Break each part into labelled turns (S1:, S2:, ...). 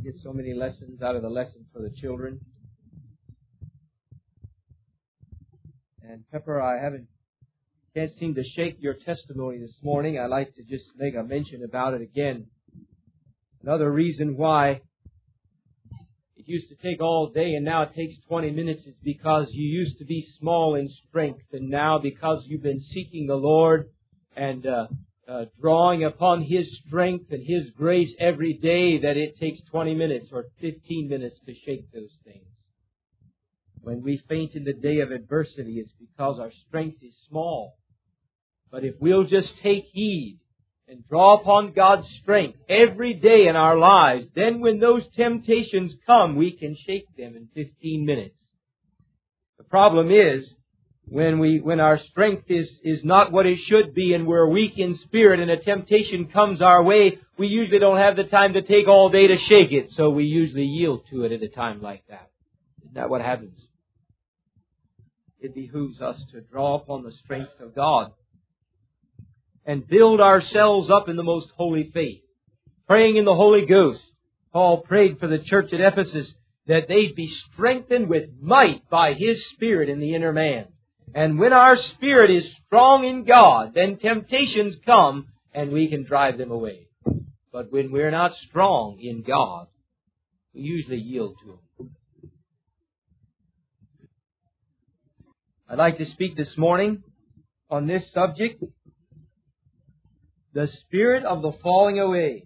S1: get so many lessons out of the lesson for the children. And Pepper, can't seem to shake your testimony this morning. I'd like to just make a mention about it again. Another reason why it used to take all day and now it takes 20 minutes is because you used to be small in strength, and now because you've been seeking the Lord and drawing upon His strength and His grace every day, that it takes 20 minutes or 15 minutes to shake those things. When we faint in the day of adversity, it's because our strength is small. But if we'll just take heed and draw upon God's strength every day in our lives, then when those temptations come, we can shake them in 15 minutes. The problem is, when our strength is not what it should be and we're weak in spirit and a temptation comes our way, we usually don't have the time to take all day to shake it, so we usually yield to it at a time like that. Isn't that what happens? It behooves us to draw upon the strength of God and build ourselves up in the most holy faith, praying in the Holy Ghost. Paul prayed for the church at Ephesus that they'd be strengthened with might by His Spirit in the inner man. And when our spirit is strong in God, then temptations come and we can drive them away. But when we're not strong in God, we usually yield to them. I'd like to speak this morning on this subject, the spirit of the falling away.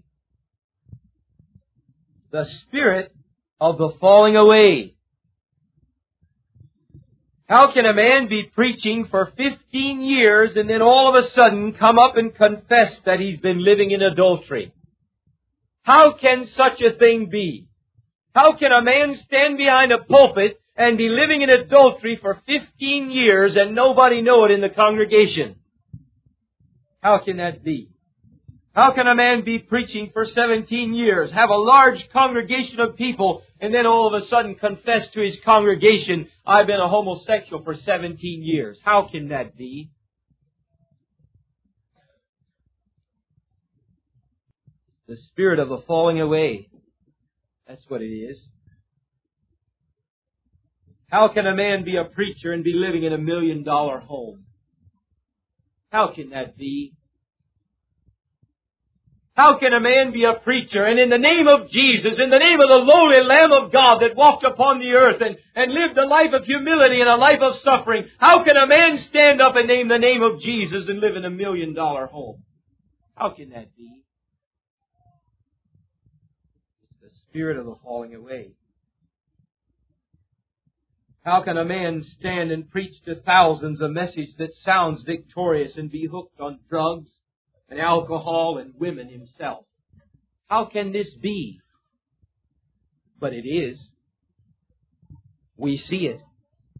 S1: The spirit of the falling away. How can a man be preaching for 15 years and then all of a sudden come up and confess that he's been living in adultery? How can such a thing be? How can a man stand behind a pulpit and be living in adultery for 15 years and nobody know it in the congregation? How can that be? How can a man be preaching for 17 years, have a large congregation of people, and then all of a sudden confess to his congregation, I've been a homosexual for 17 years? How can that be? The spirit of the falling away. That's what it is. How can a man be a preacher and be living in $1 million home? How can that be? How can a man be a preacher and in the name of Jesus, in the name of the lowly Lamb of God that walked upon the earth and lived a life of humility and a life of suffering, how can a man stand up and name the name of Jesus and live in $1 million home? How can that be? It's the spirit of the falling away. How can a man stand and preach to thousands a message that sounds victorious and be hooked on drugs and alcohol and women himself? How can this be? But it is. We see it.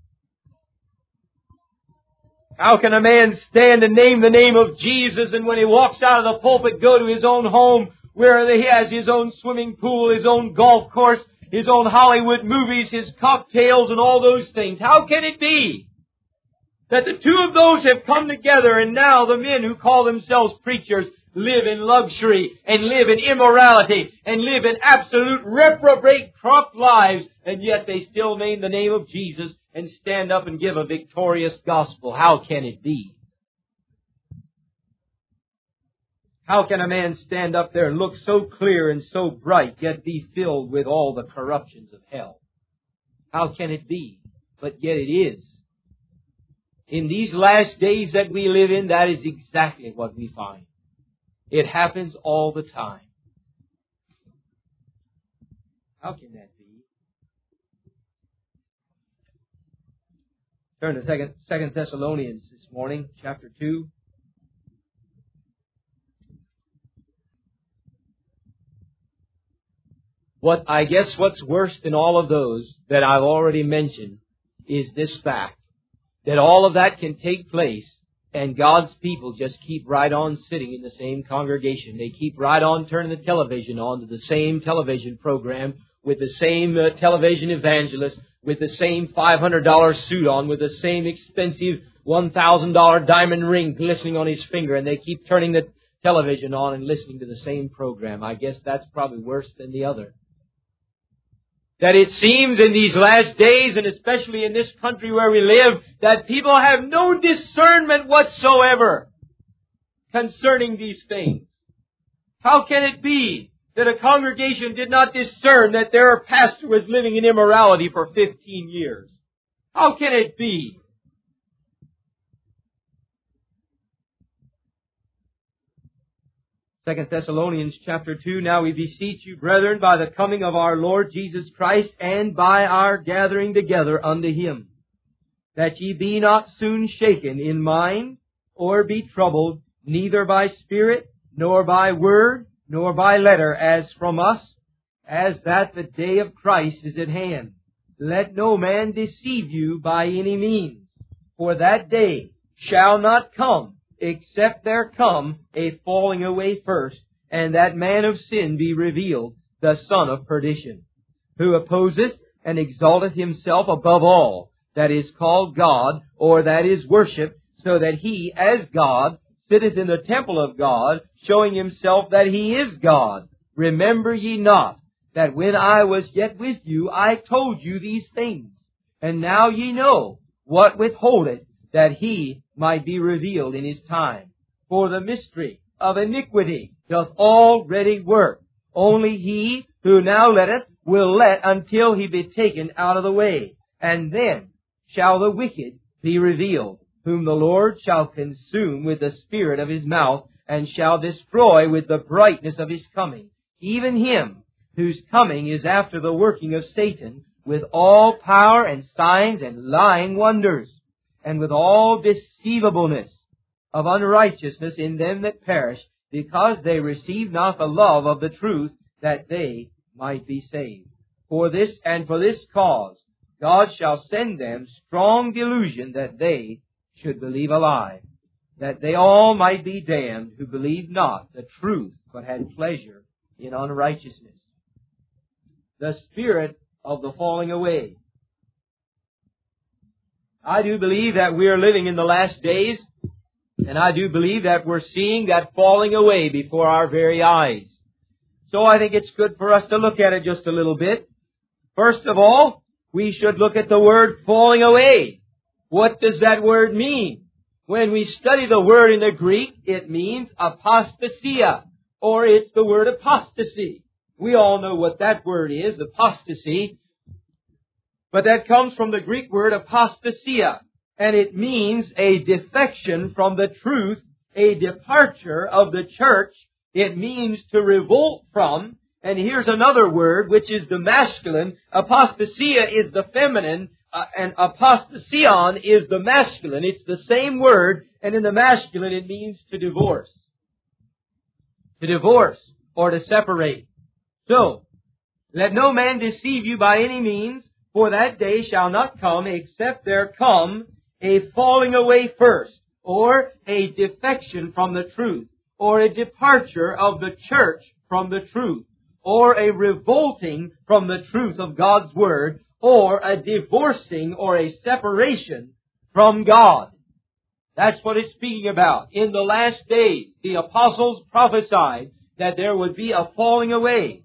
S1: How can a man stand and name the name of Jesus and when he walks out of the pulpit go to his own home where he has his own swimming pool, his own golf course, his own Hollywood movies, his cocktails and all those things? How can it be that the two of those have come together and now the men who call themselves preachers live in luxury and live in immorality and live in absolute reprobate corrupt lives, and yet they still name the name of Jesus and stand up and give a victorious gospel? How can it be? How can a man stand up there and look so clear and so bright, yet be filled with all the corruptions of hell? How can it be? But yet it is. In these last days that we live in, that is exactly what we find. It happens all the time. How can that be? Turn to 2 Thessalonians this morning, chapter 2. What's worse than all of those that I've already mentioned is this fact, that all of that can take place and God's people just keep right on sitting in the same congregation. They keep right on turning the television on to the same television program with the same television evangelist, with the same $500 suit on, with the same expensive $1,000 diamond ring glistening on his finger, and they keep turning the television on and listening to the same program. I guess that's probably worse than the other. that it seems in these last days, and especially in this country where we live, that people have no discernment whatsoever concerning these things. How can it be that a congregation did not discern that their pastor was living in immorality for 15 years? How can it be? 2 Thessalonians chapter 2, Now we beseech you, brethren, by the coming of our Lord Jesus Christ, and by our gathering together unto Him, that ye be not soon shaken in mind, or be troubled, neither by spirit, nor by word, nor by letter, as from us, as that the day of Christ is at hand. Let no man deceive you by any means, for that day shall not come, except there come a falling away first, and that man of sin be revealed, the son of perdition, who opposeth and exalteth himself above all that is called God, or that is worshipped, so that he, as God, sitteth in the temple of God, showing himself that he is God. Remember ye not that when I was yet with you, I told you these things? And now ye know what withholdeth, that he might be revealed in his time. For the mystery of iniquity doth already work. Only he who now letteth will let until he be taken out of the way. And then shall the wicked be revealed, whom the Lord shall consume with the spirit of his mouth, and shall destroy with the brightness of his coming. Even him whose coming is after the working of Satan, with all power and signs and lying wonders, and with all deceivableness of unrighteousness in them that perish, because they receive not the love of the truth, that they might be saved. For this cause God shall send them strong delusion, that they should believe a lie, that they all might be damned who believed not the truth, but had pleasure in unrighteousness. The spirit of the falling away. I do believe that we are living in the last days, and I do believe that we're seeing that falling away before our very eyes. So I think it's good for us to look at it just a little bit. First of all, we should look at the word falling away. What does that word mean? When we study the word in the Greek, it means apostasia, or it's the word apostasy. We all know what that word is, apostasy. But that comes from the Greek word apostasia, and it means a defection from the truth, a departure of the church. It means to revolt from. And here's another word, which is the masculine. Apostasia is the feminine, and apostasion is the masculine. It's the same word, and in the masculine it means to divorce. To divorce, or to separate. So, let no man deceive you by any means, for that day shall not come, except there come a falling away first, or a defection from the truth, or a departure of the church from the truth, or a revolting from the truth of God's Word, or a divorcing or a separation from God. That's what it's speaking about. In the last days, the apostles prophesied that there would be a falling away.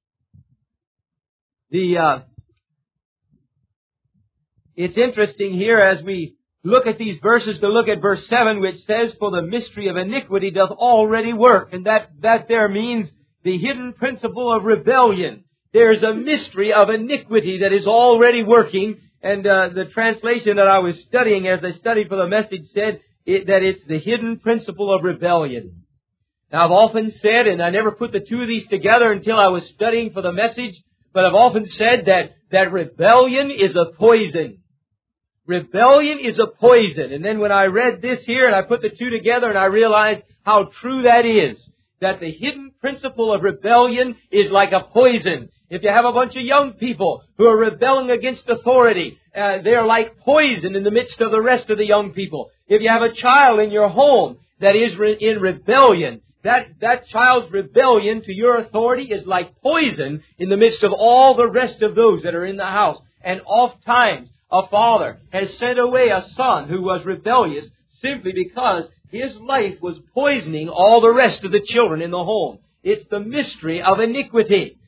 S1: It's interesting here as we look at these verses to look at verse 7, which says, For the mystery of iniquity doth already work. And that there means the hidden principle of rebellion. There's a mystery of iniquity that is already working. And the translation that I was studying as I studied for the message said that it's the hidden principle of rebellion. Now I've often said, and I never put the two of these together until I was studying for the message, but I've often said that rebellion is a poison. Rebellion is a poison. And then when I read this here and I put the two together and I realized how true that is, that the hidden principle of rebellion is like a poison. If you have a bunch of young people who are rebelling against authority, they're like poison in the midst of the rest of the young people. If you have a child in your home that is in rebellion, that child's rebellion to your authority is like poison in the midst of all the rest of those that are in the house. And oft times, a father has sent away a son who was rebellious simply because his life was poisoning all the rest of the children in the home. It's the mystery of iniquity.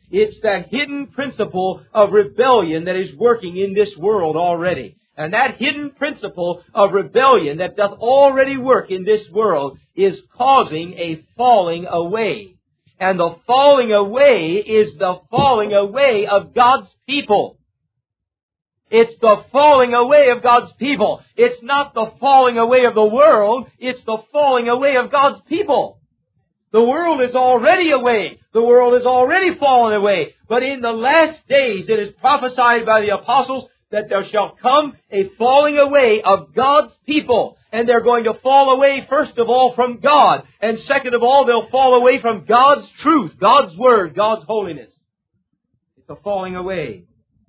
S1: It's that hidden principle of rebellion that is working in this world already. And that hidden principle of rebellion that doth already work in this world is causing a falling away. And the falling away is the falling away of God's people. It's the falling away of God's people. It's not the falling away of the world. It's the falling away of God's people. The world is already away. The world is already fallen away. But in the last days it is prophesied by the apostles that there shall come a falling away of God's people. And they're going to fall away, first of all, from God. And second of all, they'll fall away from God's truth, God's Word, God's holiness. It's a falling away.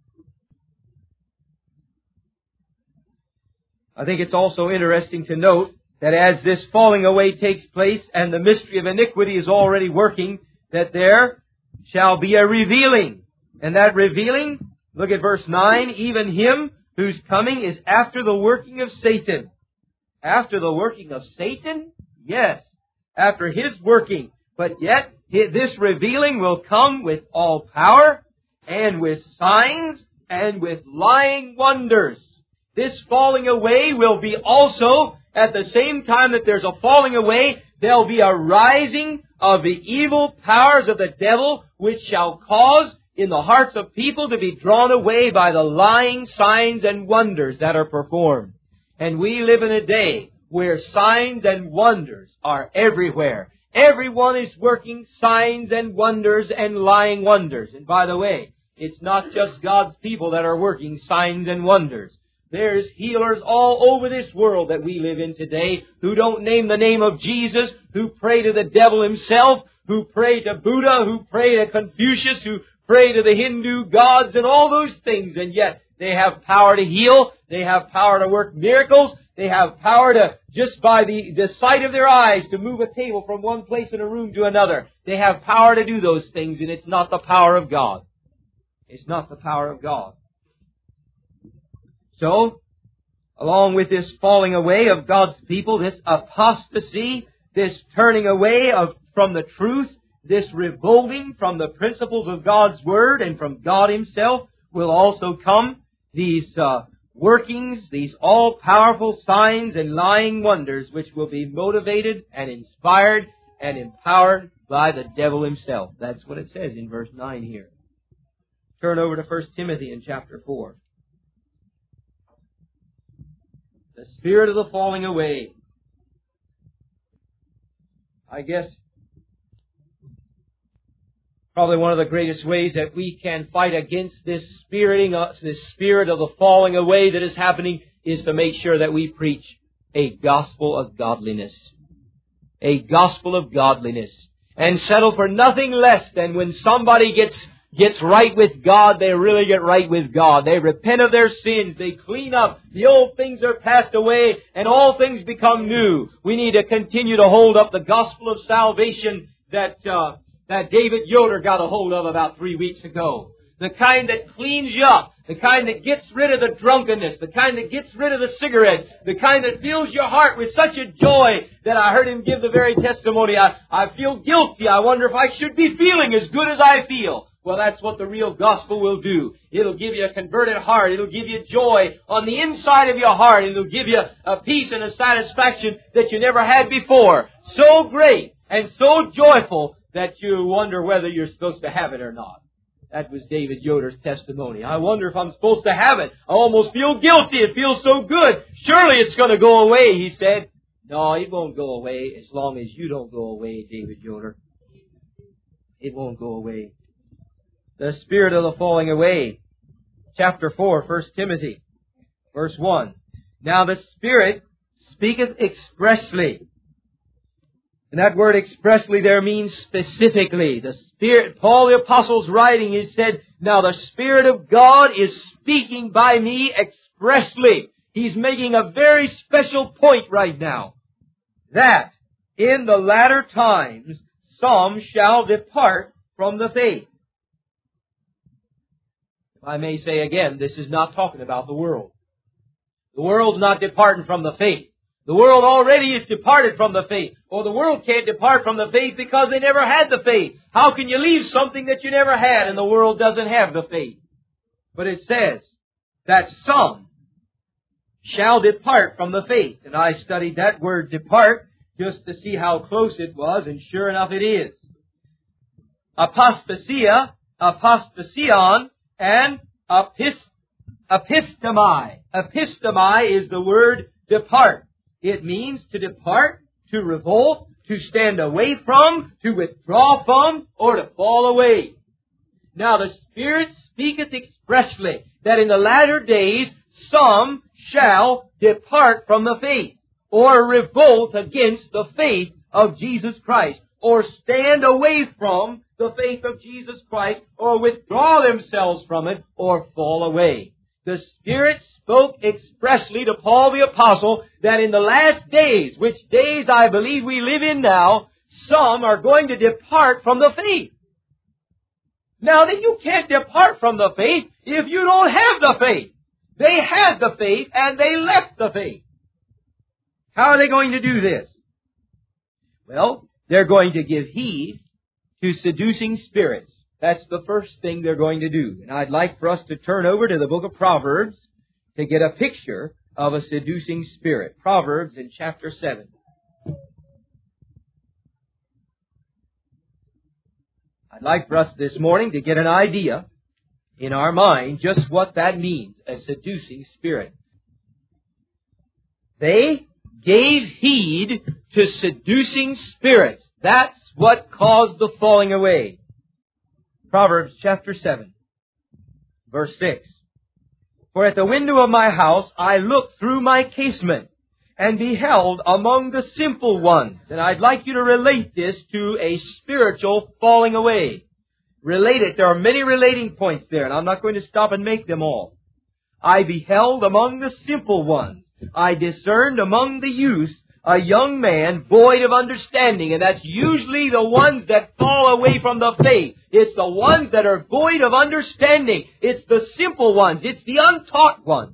S1: I think it's also interesting to note that as this falling away takes place and the mystery of iniquity is already working, that there shall be a revealing. And that revealing, look at verse 9, even him whose coming is after the working of Satan. After the working of Satan? Yes, after his working. But yet, this revealing will come with all power and with signs and with lying wonders. This falling away will be also, at the same time that there's a falling away, there'll be a rising of the evil powers of the devil, which shall cause in the hearts of people to be drawn away by the lying signs and wonders that are performed. And we live in a day where signs and wonders are everywhere. Everyone is working signs and wonders and lying wonders. And by the way, it's not just God's people that are working signs and wonders. There's healers all over this world that we live in today who don't name the name of Jesus, who pray to the devil himself, who pray to Buddha, who pray to Confucius, who pray to the Hindu gods and all those things. And yet they have power to heal. They have power to work miracles. They have power to, just by the sight of their eyes, to move a table from one place in a room to another. They have power to do those things, and it's not the power of God. It's not the power of God. So, along with this falling away of God's people, this apostasy, this turning away from the truth, this revolting from the principles of God's Word and from God Himself, will also come these workings, these all-powerful signs and lying wonders, which will be motivated and inspired and empowered by the devil himself. That's what it says in verse 9 here. Turn over to 1 Timothy in chapter 4. The spirit of the falling away. I guess probably one of the greatest ways that we can fight against this spirit of the falling away that is happening is to make sure that we preach a gospel of godliness. A gospel of godliness. And settle for nothing less than when somebody gets right with God, they really get right with God. They repent of their sins. They clean up. The old things are passed away and all things become new. We need to continue to hold up the gospel of salvation that David Yoder got a hold of about 3 weeks ago. The kind that cleans you up. The kind that gets rid of the drunkenness. The kind that gets rid of the cigarettes. The kind that fills your heart with such a joy that I heard him give the very testimony. I feel guilty. I wonder if I should be feeling as good as I feel. Well, that's what the real gospel will do. It'll give you a converted heart. It'll give you joy on the inside of your heart. It'll give you a peace and a satisfaction that you never had before. So great and so joyful that you wonder whether you're supposed to have it or not. That was David Yoder's testimony. I wonder if I'm supposed to have it. I almost feel guilty. It feels so good. Surely it's going to go away, he said. No, it won't go away as long as you don't go away, David Yoder. It won't go away. The spirit of the falling away. Chapter 4, 1 Timothy, verse 1. Now the Spirit speaketh expressly. And that word expressly there means specifically. The Spirit, Paul the Apostle's writing, he said, now the Spirit of God is speaking by me expressly. He's making a very special point right now. That in the latter times some shall depart from the faith. I may say again, this is not talking about the world. The world's not departing from the faith. The world already is departed from the faith. Or the world can't depart from the faith because they never had the faith. How can you leave something that you never had and the world doesn't have the faith? But it says that some shall depart from the faith. And I studied that word depart just to see how close it was, and sure enough it is. Apostasia, apostasion, and epistemi. Epistemi is the word depart. It means to depart, to revolt, to stand away from, to withdraw from, or to fall away. Now the Spirit speaketh expressly that in the latter days some shall depart from the faith, or revolt against the faith of Jesus Christ, or stand away from the faith of Jesus Christ, or withdraw themselves from it, or fall away. The Spirit spoke expressly to Paul the Apostle that in the last days, which days I believe we live in now, some are going to depart from the faith. Now that you can't depart from the faith if you don't have the faith. They had the faith and they left the faith. How are they going to do this? Well, they're going to give heed to seducing spirits. That's the first thing they're going to do. And I'd like for us to turn over to the book of Proverbs to get a picture of a seducing spirit. Proverbs in chapter 7. I'd like for us this morning to get an idea in our mind just what that means, a seducing spirit. They gave heed to seducing spirits. That's what caused the falling away. Proverbs chapter 7, verse 6. For at the window of my house I looked through my casement, and beheld among the simple ones. And I'd like you to relate this to a spiritual falling away. Relate it. There are many relating points there, and I'm not going to stop and make them all. I beheld among the simple ones. I discerned among the youth a young man void of understanding. And that's usually the ones that fall away from the faith. It's the ones that are void of understanding. It's the simple ones. It's the untaught ones.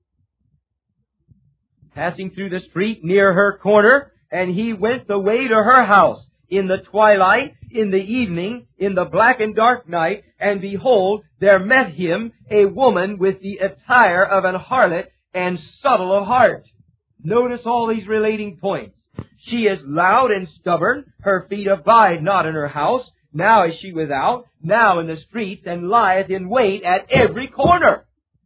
S1: Passing through the street near her corner, and he went the way to her house in the twilight, in the evening, in the black and dark night, and behold, there met him a woman with the attire of an harlot and subtle of heart. Notice all these relating points. She is loud and stubborn. Her feet abide not in her house. Now is she without, now in the streets, and lieth in wait at every corner.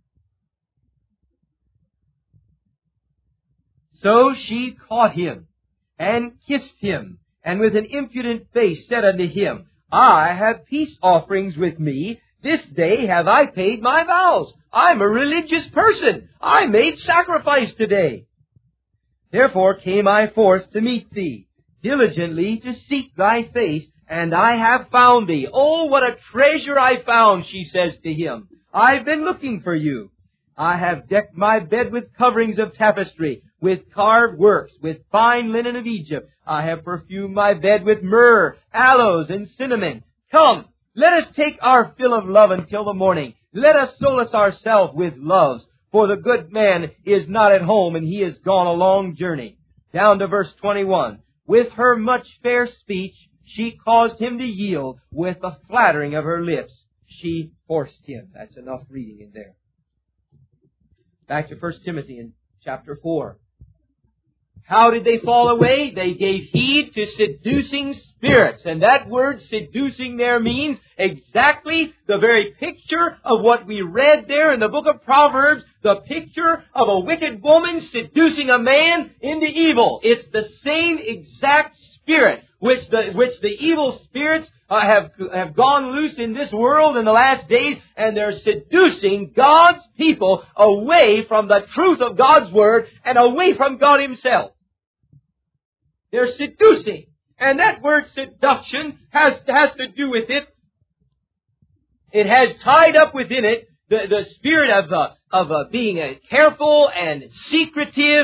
S1: So she caught him, and kissed him, and with an impudent face said unto him, I have peace offerings with me. This day have I paid my vows. I'm a religious person. I made sacrifice today. Therefore came I forth to meet thee, diligently to seek thy face, and I have found thee. Oh, what a treasure I found, she says to him. I've been looking for you. I have decked my bed with coverings of tapestry, with carved works, with fine linen of Egypt. I have perfumed my bed with myrrh, aloes, and cinnamon. Come, let us take our fill of love until the morning. Let us solace ourselves with loves. For the good man is not at home, and he is gone a long journey. Down to verse 21. With her much fair speech, she caused him to yield. With the flattering of her lips, she forced him. That's enough reading in there. Back to 1 Timothy in chapter 4. How did they fall away? They gave heed to seducing spirits. And that word seducing there means exactly the very picture of what we read there in the book of Proverbs, the picture of a wicked woman seducing a man into evil. It's the same exact spirit which the evil spirits have gone loose in this world in the last days, and they're seducing God's people away from the truth of God's Word and away from God Himself. They're seducing. And that word seduction has to do with it. It has tied up within it the spirit of being careful and secretive and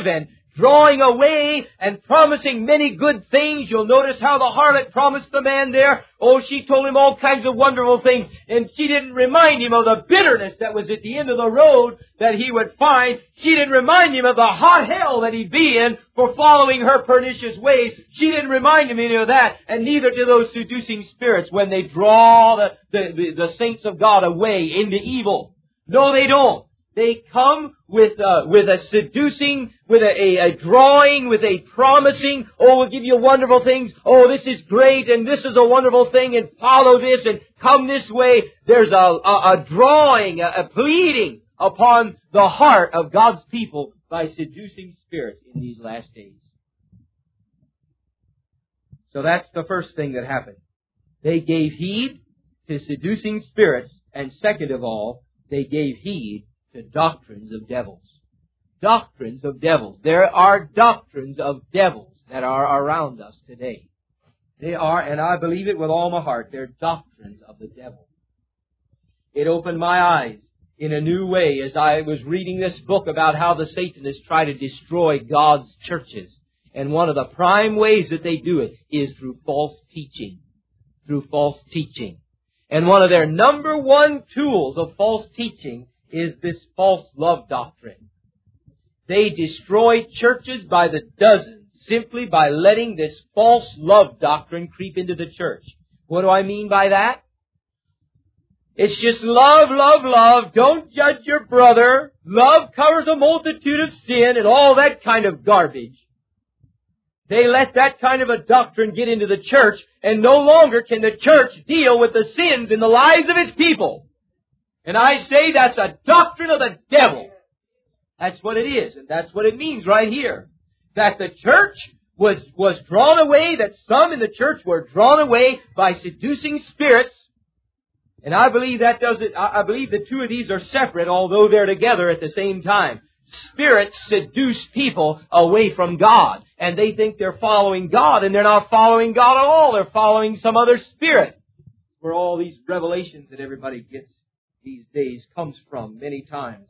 S1: drawing away and promising many good things. You'll notice how the harlot promised the man there. Oh, she told him all kinds of wonderful things, and she didn't remind him of the bitterness that was at the end of the road that he would find. She didn't remind him of the hot hell that he'd be in for following her pernicious ways. She didn't remind him any of that, and neither do those seducing spirits when they draw the saints of God away into evil. No, they don't. They come with a seducing, with a drawing, with a promising. Oh, we'll give you wonderful things. Oh, this is great, and this is a wonderful thing, and follow this, and come this way. There's a drawing, a pleading upon the heart of God's people by seducing spirits in these last days. So that's the first thing that happened. They gave heed to seducing spirits, and second of all, they gave heed to doctrines of devils. Doctrines of devils. There are doctrines of devils that are around us today. They are, and I believe it with all my heart, they're doctrines of the devil. It opened my eyes in a new way as I was reading this book about how the Satanists try to destroy God's churches. And one of the prime ways that they do it is through false teaching. Through false teaching. And one of their number one tools of false teaching is this false love doctrine. They destroy churches by the dozens simply by letting this false love doctrine creep into the church. What do I mean by that? It's just love, love, love. Don't judge your brother. Love covers a multitude of sin and all that kind of garbage. They let that kind of a doctrine get into the church, and no longer can the church deal with the sins in the lives of its people. And I say that's a doctrine of the devil. That's what it is, and that's what it means right here. That the church was drawn away, that some in the church were drawn away by seducing spirits. And I believe that does it. I believe the two of these are separate, although they're together at the same time. Spirits seduce people away from God, and they think they're following God, and they're not following God at all. They're following some other spirit. Where all these revelations that everybody gets these days comes from many times.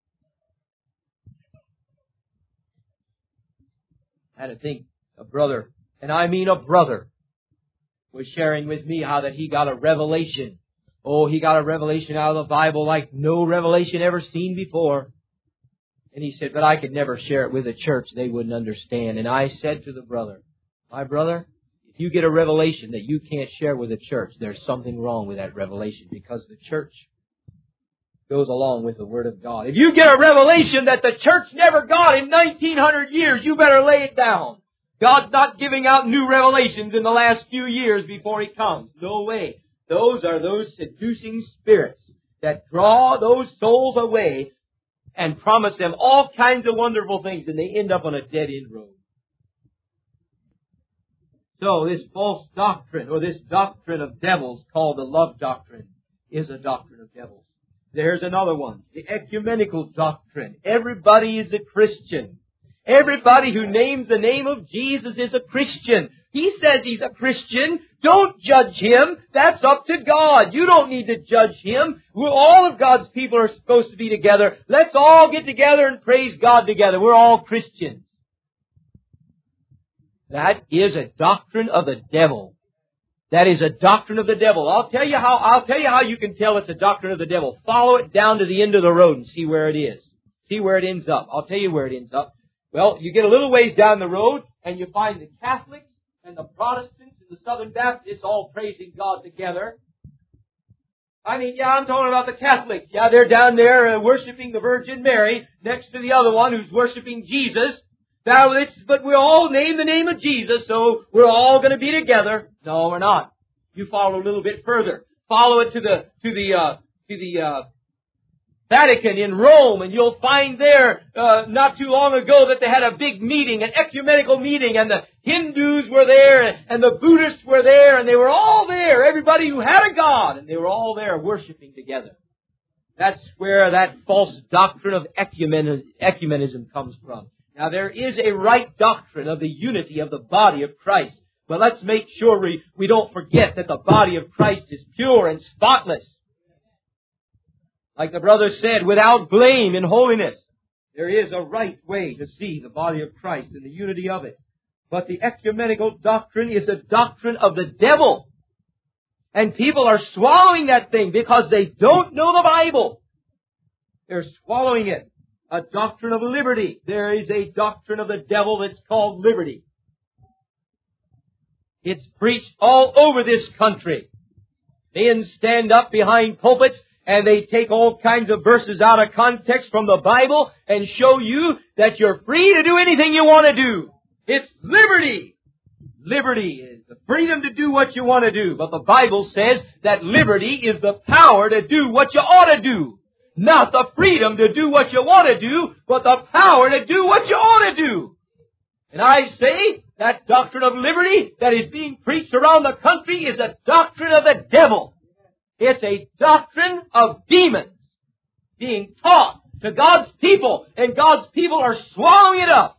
S1: I had to think, a brother, and I mean a brother, was sharing with me how that he got a revelation. Oh, he got a revelation out of the Bible like no revelation ever seen before. And he said, but I could never share it with the church. They wouldn't understand. And I said to the brother, my brother, if you get a revelation that you can't share with the church, there's something wrong with that revelation, because the church goes along with the Word of God. If you get a revelation that the church never got in 1900 years, you better lay it down. God's not giving out new revelations in the last few years before He comes. No way. Those are those seducing spirits that draw those souls away and promise them all kinds of wonderful things, and they end up on a dead-end road. So this false doctrine, or this doctrine of devils called the love doctrine, is a doctrine of devils. There's another one, the ecumenical doctrine. Everybody is a Christian. Everybody who names the name of Jesus is a Christian. He says he's a Christian. Don't judge him. That's up to God. You don't need to judge him. All of God's people are supposed to be together. Let's all get together and praise God together. We're all Christians. That is a doctrine of the devil. That is a doctrine of the devil. I'll tell you how you can tell it's a doctrine of the devil. Follow it down to the end of the road and see where it is. See where it ends up. I'll tell you where it ends up. Well, you get a little ways down the road and you find the Catholics and the Protestants and the Southern Baptists all praising God together. I'm talking about the Catholics. Yeah, they're down there worshiping the Virgin Mary next to the other one who's worshiping Jesus. But we all name the name of Jesus, so we're all going to be together. No, we're not. You follow a little bit further. Follow it to the Vatican in Rome, and you'll find there not too long ago that they had a big meeting, an ecumenical meeting, and the Hindus were there, and the Buddhists were there, and they were all there, everybody who had a God, and they were all there worshiping together. That's where that false doctrine of ecumenism comes from. Now, there is a right doctrine of the unity of the body of Christ. But let's make sure we don't forget that the body of Christ is pure and spotless. Like the brother said, without blame in holiness. There is a right way to see the body of Christ and the unity of it. But the ecumenical doctrine is a doctrine of the devil. And people are swallowing that thing because they don't know the Bible. They're swallowing it. A doctrine of liberty. There is a doctrine of the devil that's called liberty. It's preached all over this country. Men stand up behind pulpits and they take all kinds of verses out of context from the Bible and show you that you're free to do anything you want to do. It's liberty. Liberty is the freedom to do what you want to do. But the Bible says that liberty is the power to do what you ought to do. Not the freedom to do what you want to do, but the power to do what you ought to do. And I say that doctrine of liberty that is being preached around the country is a doctrine of the devil. It's a doctrine of demons being taught to God's people, and God's people are swallowing it up.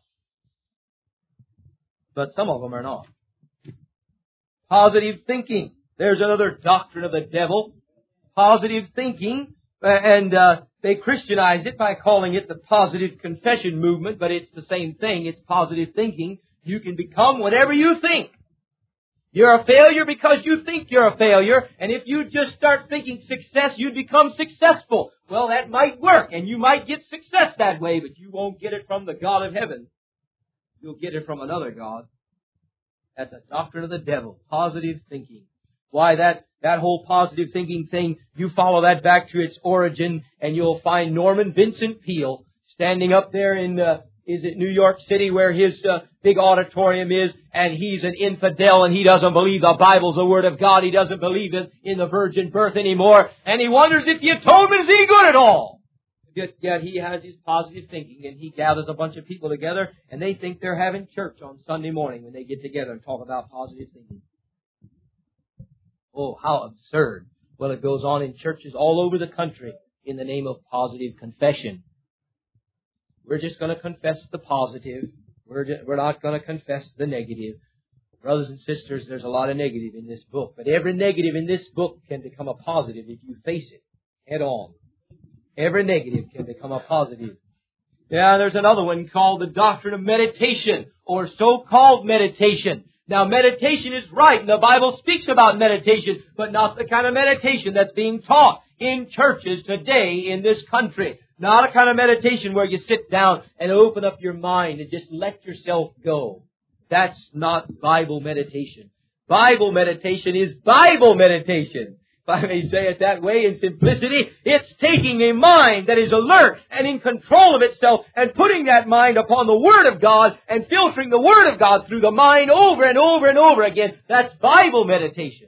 S1: But some of them are not. Positive thinking. There's another doctrine of the devil. Positive thinking. And they Christianize it by calling it the positive confession movement, but it's the same thing. It's positive thinking. You can become whatever you think. You're a failure because you think you're a failure, and if you just start thinking success, you'd become successful. Well, that might work, and you might get success that way, but you won't get it from the God of heaven. You'll get it from another God. That's a doctrine of the devil. Positive thinking. Why, that whole positive thinking thing, you follow that back to its origin, and you'll find Norman Vincent Peale standing up there in, is it New York City, where his big auditorium is, and he's an infidel, and he doesn't believe the Bible's the Word of God. He doesn't believe in the virgin birth anymore, and he wonders if the atonement is any good at all. Yet he has his positive thinking, and he gathers a bunch of people together, and they think they're having church on Sunday morning when they get together and talk about positive thinking. Oh, how absurd. Well, it goes on in churches all over the country in the name of positive confession. We're just going to confess the positive. We're not going to confess the negative. Brothers and sisters, there's a lot of negative in this book, but every negative in this book can become a positive if you face it head on. Every negative can become a positive. Yeah, there's another one called the doctrine of meditation, or so-called meditation. Now, meditation is right, and the Bible speaks about meditation, but not the kind of meditation that's being taught in churches today in this country. Not a kind of meditation where you sit down and open up your mind and just let yourself go. That's not Bible meditation. Bible meditation is Bible meditation. If I may say it that way in simplicity, it's taking a mind that is alert and in control of itself and putting that mind upon the Word of God and filtering the Word of God through the mind over and over and over again. That's Bible meditation.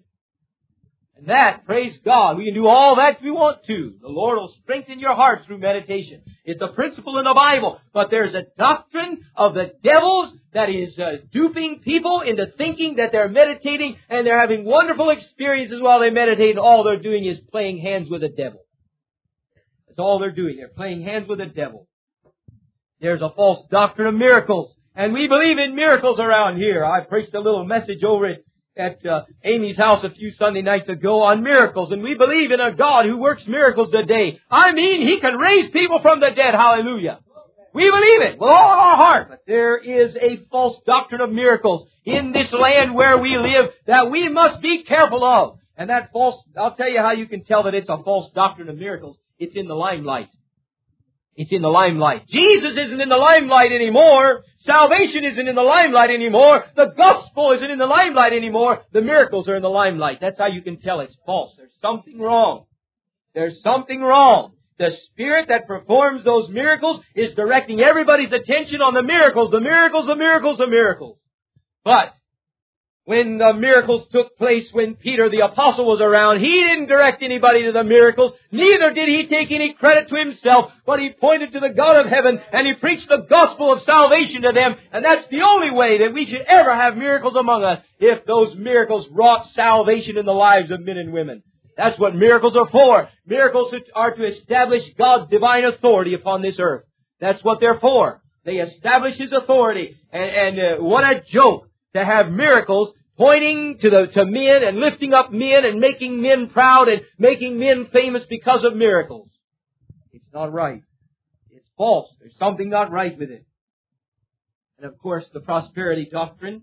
S1: And that, praise God, we can do all that we want to. The Lord will strengthen your heart through meditation. It's a principle in the Bible, but there's a doctrine of the devils that is duping people into thinking that they're meditating and they're having wonderful experiences while they meditate, and all they're doing is playing hands with the devil. That's all they're doing. They're playing hands with the devil. There's a false doctrine of miracles, and we believe in miracles around here. I preached a little message over at Amy's house a few Sunday nights ago on miracles, and we believe in a God who works miracles today. I mean, He can raise people from the dead. Hallelujah. We believe it with all our heart. But there is a false doctrine of miracles in this land where we live that we must be careful of. And that false, I'll tell you how you can tell that it's a false doctrine of miracles. It's in the limelight. It's in the limelight. Jesus isn't in the limelight anymore. Salvation isn't in the limelight anymore. The gospel isn't in the limelight anymore. The miracles are in the limelight. That's how you can tell it's false. There's something wrong. There's something wrong. The Spirit that performs those miracles is directing everybody's attention on the miracles, the miracles, the miracles, the miracles. But when the miracles took place, when Peter the Apostle was around, he didn't direct anybody to the miracles. Neither did he take any credit to himself, but he pointed to the God of heaven and he preached the gospel of salvation to them. And that's the only way that we should ever have miracles among us, if those miracles wrought salvation in the lives of men and women. That's what miracles are for. Miracles are to establish God's divine authority upon this earth. That's what they're for. They establish His authority. And what a joke to have miracles pointing to men and lifting up men and making men proud and making men famous because of miracles. It's not right. It's false. There's something not right with it. And of course, the prosperity doctrine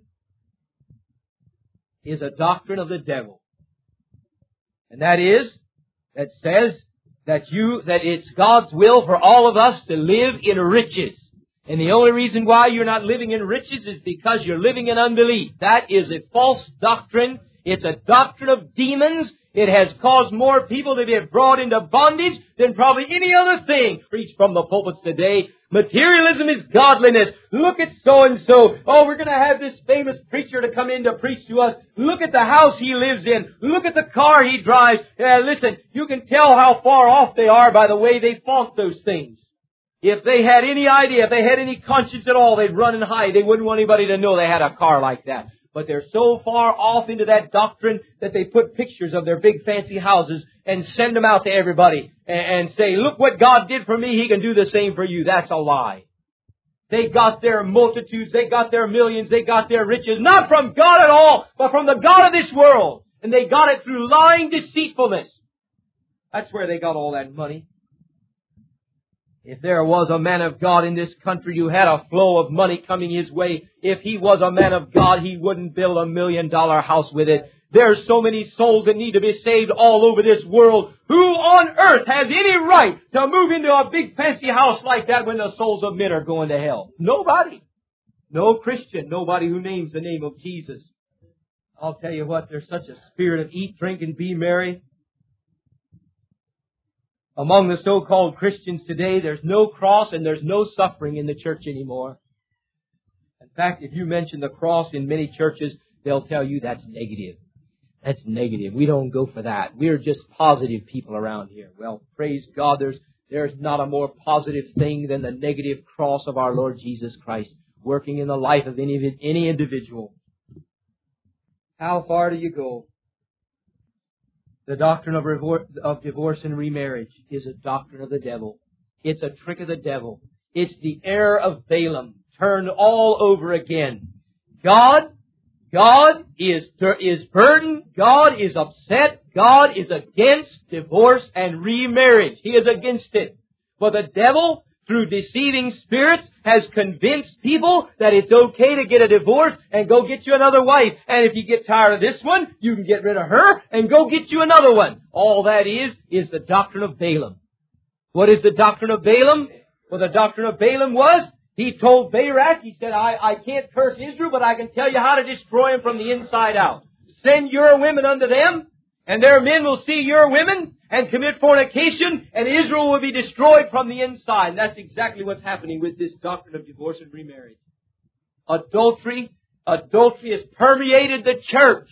S1: is a doctrine of the devil. And that says that it's God's will for all of us to live in riches. And the only reason why you're not living in riches is because you're living in unbelief. That is a false doctrine. It's a doctrine of demons. It has caused more people to be brought into bondage than probably any other thing preached from the pulpits today. Materialism is godliness. Look at so-and-so. Oh, we're going to have this famous preacher to come in to preach to us. Look at the house he lives in. Look at the car he drives. Listen, you can tell how far off they are by the way they flaunt those things. If they had any idea, if they had any conscience at all, they'd run and hide. They wouldn't want anybody to know they had a car like that. But they're so far off into that doctrine that they put pictures of their big fancy houses and send them out to everybody and say, look what God did for me, He can do the same for you. That's a lie. They got their multitudes, they got their millions, they got their riches, not from God at all, but from the God of this world. And they got it through lying deceitfulness. That's where they got all that money. If there was a man of God in this country who had a flow of money coming his way, if he was a man of God, he wouldn't build $1 million house with it. There's so many souls that need to be saved all over this world. Who on earth has any right to move into a big fancy house like that when the souls of men are going to hell? Nobody. No Christian. Nobody who names the name of Jesus. I'll tell you what, there's such a spirit of eat, drink, and be merry. Among the so-called Christians today, there's no cross and there's no suffering in the church anymore. In fact, if you mention the cross in many churches, they'll tell you that's negative. That's negative. We don't go for that. We're just positive people around here. Well, praise God, there's not a more positive thing than the negative cross of our Lord Jesus Christ working in the life of any individual. How far do you go? The doctrine of divorce and remarriage is a doctrine of the devil. It's a trick of the devil. It's the error of Balaam turned all over again. God is burdened. God is upset. God is against divorce and remarriage. He is against it. But the devil, through deceiving spirits, has convinced people that it's okay to get a divorce and go get you another wife. And if you get tired of this one, you can get rid of her and go get you another one. All that is the doctrine of Balaam. What is the doctrine of Balaam? Well, the doctrine of Balaam was, he told Barak, he said, I can't curse Israel, but I can tell you how to destroy them from the inside out. Send your women unto them, and their men will see your women and commit fornication, and Israel will be destroyed from the inside. And that's exactly what's happening with this doctrine of divorce and remarriage. Adultery has permeated the church.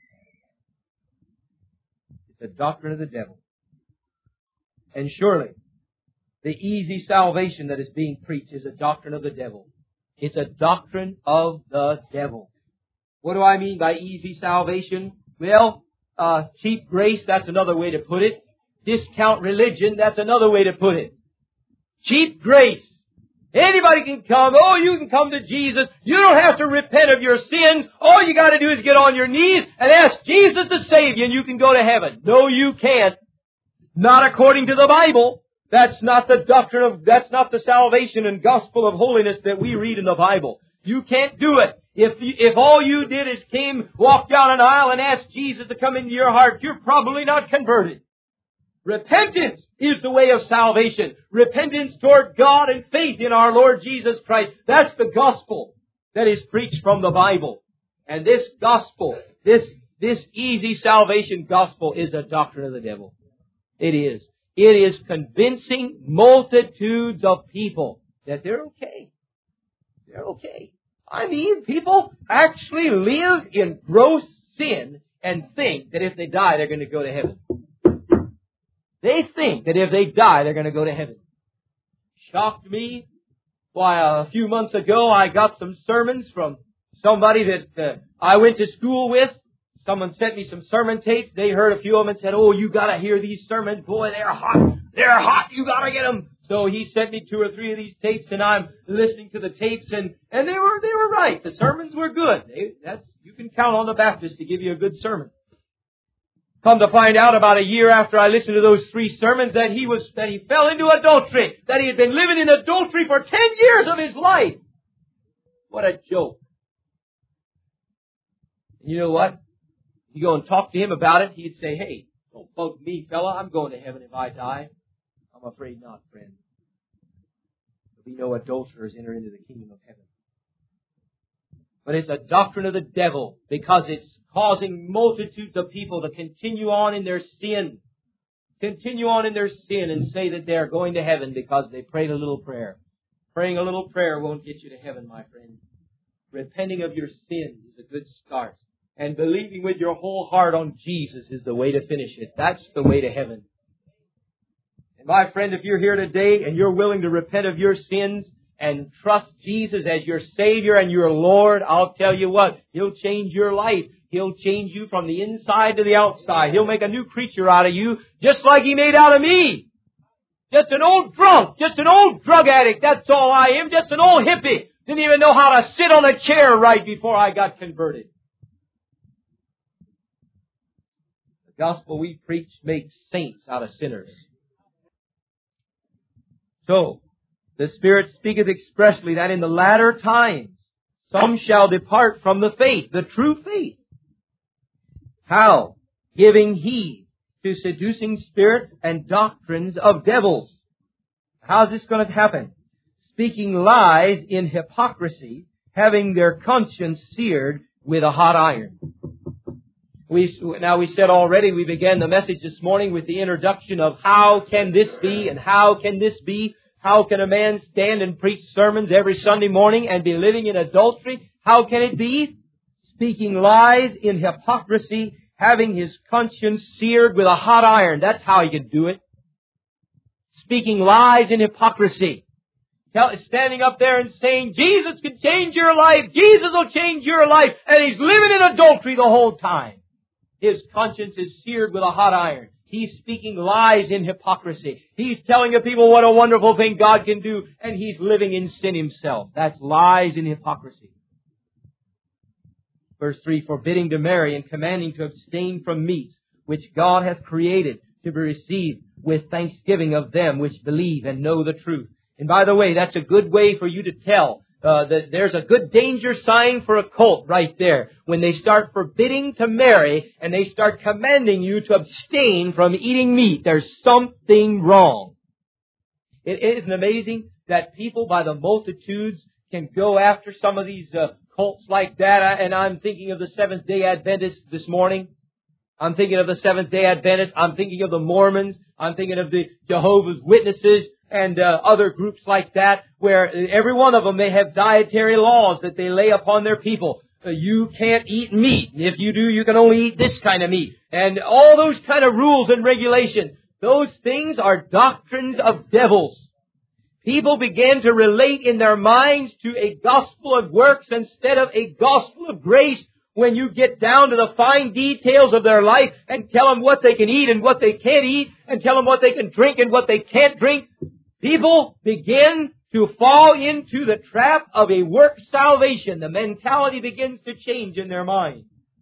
S1: It's the doctrine of the devil. And surely, the easy salvation that is being preached is a doctrine of the devil. It's a doctrine of the devil. What do I mean by easy salvation? Well, cheap grace, that's another way to put it. Discount religion, that's another way to put it. Cheap grace. Anybody can come. Oh, you can come to Jesus. You don't have to repent of your sins. All you got to do is get on your knees and ask Jesus to save you and you can go to heaven. No, you can't. Not according to the Bible. That's not that's not the salvation and gospel of holiness that we read in the Bible. You can't do it. If all you did is walk down an aisle and ask Jesus to come into your heart, you're probably not converted. Repentance is the way of salvation. Repentance toward God and faith in our Lord Jesus Christ. That's the gospel that is preached from the Bible. And this gospel, this easy salvation gospel is a doctrine of the devil. It is. It is convincing multitudes of people that they're okay. They're okay. I mean, people actually live in gross sin and think that if they die, they're going to go to heaven. They think that if they die, they're going to go to heaven. Shocked me. Why, a few months ago, I got some sermons from somebody that I went to school with. Someone sent me some sermon tapes. They heard a few of them and said, "Oh, you got to hear these sermons. Boy, they're hot. They're hot. You got to get them." So he sent me 2 or 3 of these tapes, and I'm listening to the tapes, and they were right. The sermons were good. You can count on the Baptists to give you a good sermon. Come to find out about a year after I listened to those 3 sermons that he fell into adultery, that he had been living in adultery for 10 years of his life. What a joke. And you know what? You go and talk to him about it, he'd say, "Hey, don't bug me, fella. I'm going to heaven if I die." I'm afraid not, friend. There'll be no adulterers enter into the kingdom of heaven. But it's a doctrine of the devil because it's causing multitudes of people to continue on in their sin. Continue on in their sin and say that they're going to heaven because they prayed a little prayer. Praying a little prayer won't get you to heaven, my friend. Repenting of your sins is a good start. And believing with your whole heart on Jesus is the way to finish it. That's the way to heaven. And my friend, if you're here today and you're willing to repent of your sins and trust Jesus as your Savior and your Lord, I'll tell you what, He'll change your life. He'll change you from the inside to the outside. He'll make a new creature out of you, just like He made out of me. Just an old drunk, just an old drug addict, that's all I am, just an old hippie. Didn't even know how to sit on a chair right before I got converted. The gospel we preach makes saints out of sinners. So, the Spirit speaketh expressly that in the latter times some shall depart from the faith, the true faith. How? Giving heed to seducing spirits and doctrines of devils. How's this going to happen? Speaking lies in hypocrisy, having their conscience seared with a hot iron. We said already, we began the message this morning with the introduction of how can this be and how can this be? How can a man stand and preach sermons every Sunday morning and be living in adultery? How can it be? Speaking lies in hypocrisy, having his conscience seared with a hot iron. That's how he could do it. Speaking lies in hypocrisy. Standing up there and saying, Jesus can change your life. Jesus will change your life. And he's living in adultery the whole time. His conscience is seared with a hot iron. He's speaking lies in hypocrisy. He's telling the people what a wonderful thing God can do, and he's living in sin himself. That's lies in hypocrisy. Verse 3, forbidding to marry and commanding to abstain from meats, which God hath created to be received with thanksgiving of them which believe and know the truth. And by the way, that's a good way for you to tell. There's a good danger sign for a cult right there. When they start forbidding to marry and they start commanding you to abstain from eating meat, there's something wrong. It isn't amazing that people by the multitudes can go after some of these cults like that. And I'm thinking of the Seventh-day Adventists this morning. I'm thinking of the Seventh-day Adventists. I'm thinking of the Mormons. I'm thinking of the Jehovah's Witnesses and other groups like that, where every one of them, they have dietary laws that they lay upon their people. You can't eat meat. If you do, you can only eat this kind of meat. And all those kind of rules and regulations, those things are doctrines of devils. People begin to relate in their minds to a gospel of works instead of a gospel of grace. When you get down to the fine details of their life and tell them what they can eat and what they can't eat and tell them what they can drink and what they can't drink, people begin to fall into the trap of a work salvation. The mentality begins to change in their mind.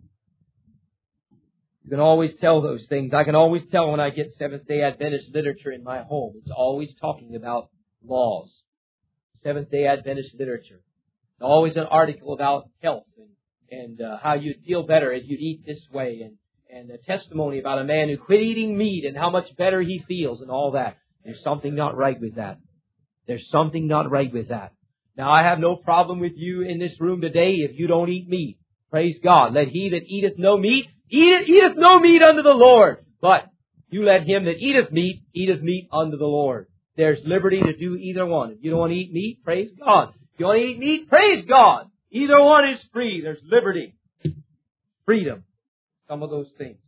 S1: You can always tell those things. I can always tell when I get Seventh-day Adventist literature in my home. It's always talking about laws. Seventh-day Adventist literature. It's always an article about health and how you'd feel better if you eat this way, and a testimony about a man who quit eating meat and how much better he feels and all that. There's something not right with that. There's something not right with that. Now, I have no problem with you in this room today if you don't eat meat. Praise God. Let he that eateth no meat, eateth no meat unto the Lord. But you let him that eateth meat unto the Lord. There's liberty to do either one. If you don't want to eat meat, praise God. If you want to eat meat, praise God. Either one is free. There's liberty, freedom, some of those things.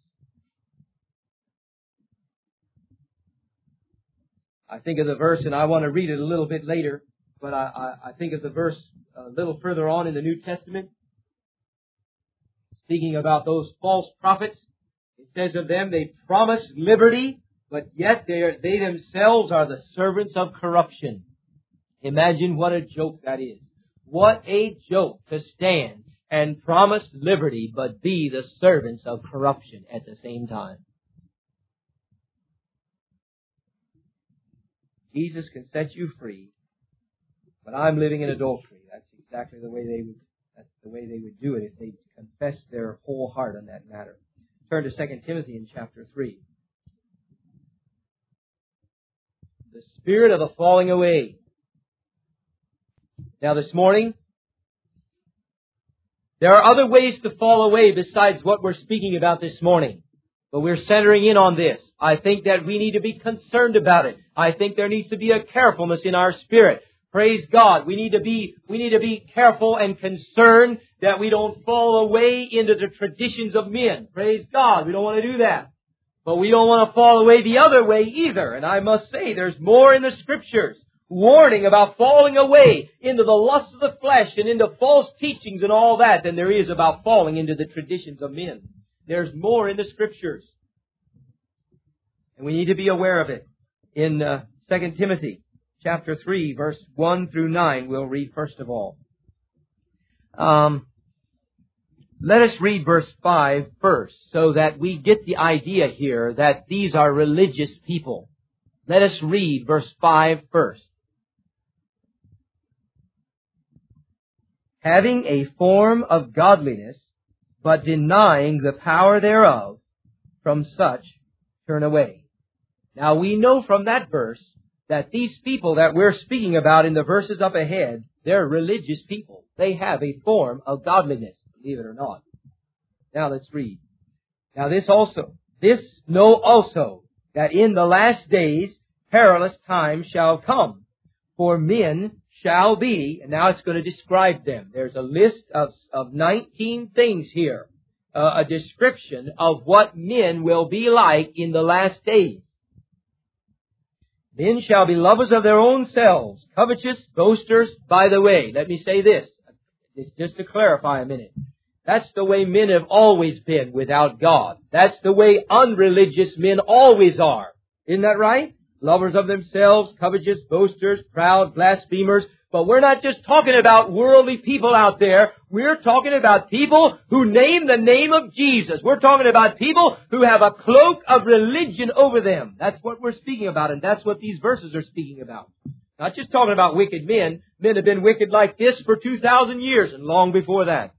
S1: I think of the verse, and I want to read it a little bit later, but I think of the verse a little further on in the New Testament. Speaking about those false prophets, it says of them, they promise liberty, but yet they themselves are the servants of corruption. Imagine what a joke that is. What a joke to stand and promise liberty, but be the servants of corruption at the same time. Jesus can set you free, but I'm living in adultery. That's exactly the way they would do it if they confessed their whole heart on that matter. Turn to 2 Timothy in chapter 3. The spirit of the falling away. Now this morning, there are other ways to fall away besides what we're speaking about this morning. But we're centering in on this. I think that we need to be concerned about it. I think there needs to be a carefulness in our spirit. Praise God. We need to be careful and concerned that we don't fall away into the traditions of men. Praise God. We don't want to do that. But we don't want to fall away the other way either. And I must say, there's more in the Scriptures warning about falling away into the lust of the flesh and into false teachings and all that than there is about falling into the traditions of men. There's more in the Scriptures. And we need to be aware of it. In 2 Timothy chapter 3, verse 1 through 9, we'll read first of all. Let us read verse 5 first, so that we get the idea here that these are religious people. Let us read verse 5 first. Having a form of godliness, but denying the power thereof, from such turn away. Now we know from that verse that these people that we're speaking about in the verses up ahead, they're religious people. They have a form of godliness, believe it or not. Now let's read. Now this know also, that in the last days perilous times shall come, for men shall be, and now it's going to describe them. There's a list of 19 things here, a description of what men will be like in the last days. Men shall be lovers of their own selves, covetous, boasters. By the way, let me say this, just to clarify a minute. That's the way men have always been without God. That's the way unreligious men always are. Isn't that right? Lovers of themselves, covetous, boasters, proud, blasphemers. But we're not just talking about worldly people out there. We're talking about people who name the name of Jesus. We're talking about people who have a cloak of religion over them. That's what we're speaking about, and that's what these verses are speaking about. Not just talking about wicked men. Men have been wicked like this for 2,000 years and long before that.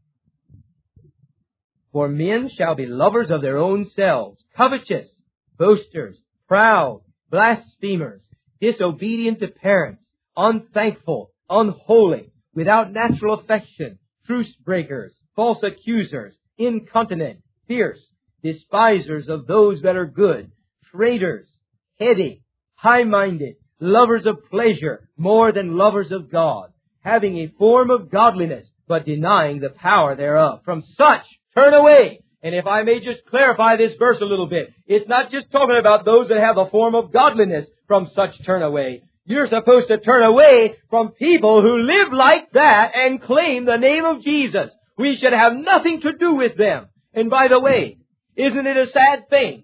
S1: For men shall be lovers of their own selves, covetous, boasters, proud, blasphemers, disobedient to parents, unthankful, unholy, without natural affection, truce breakers, false accusers, incontinent, fierce, despisers of those that are good, traitors, heady, high-minded, lovers of pleasure more than lovers of God, having a form of godliness, but denying the power thereof. From such turn away. And if I may just clarify this verse a little bit, it's not just talking about those that have a form of godliness. From such turn away. You're supposed to turn away from people who live like that and claim the name of Jesus. We should have nothing to do with them. And by the way, isn't it a sad thing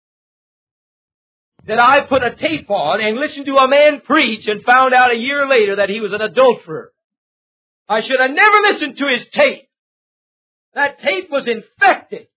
S1: that I put a tape on and listened to a man preach and found out a year later that he was an adulterer? I should have never listened to his tape. That tape was infected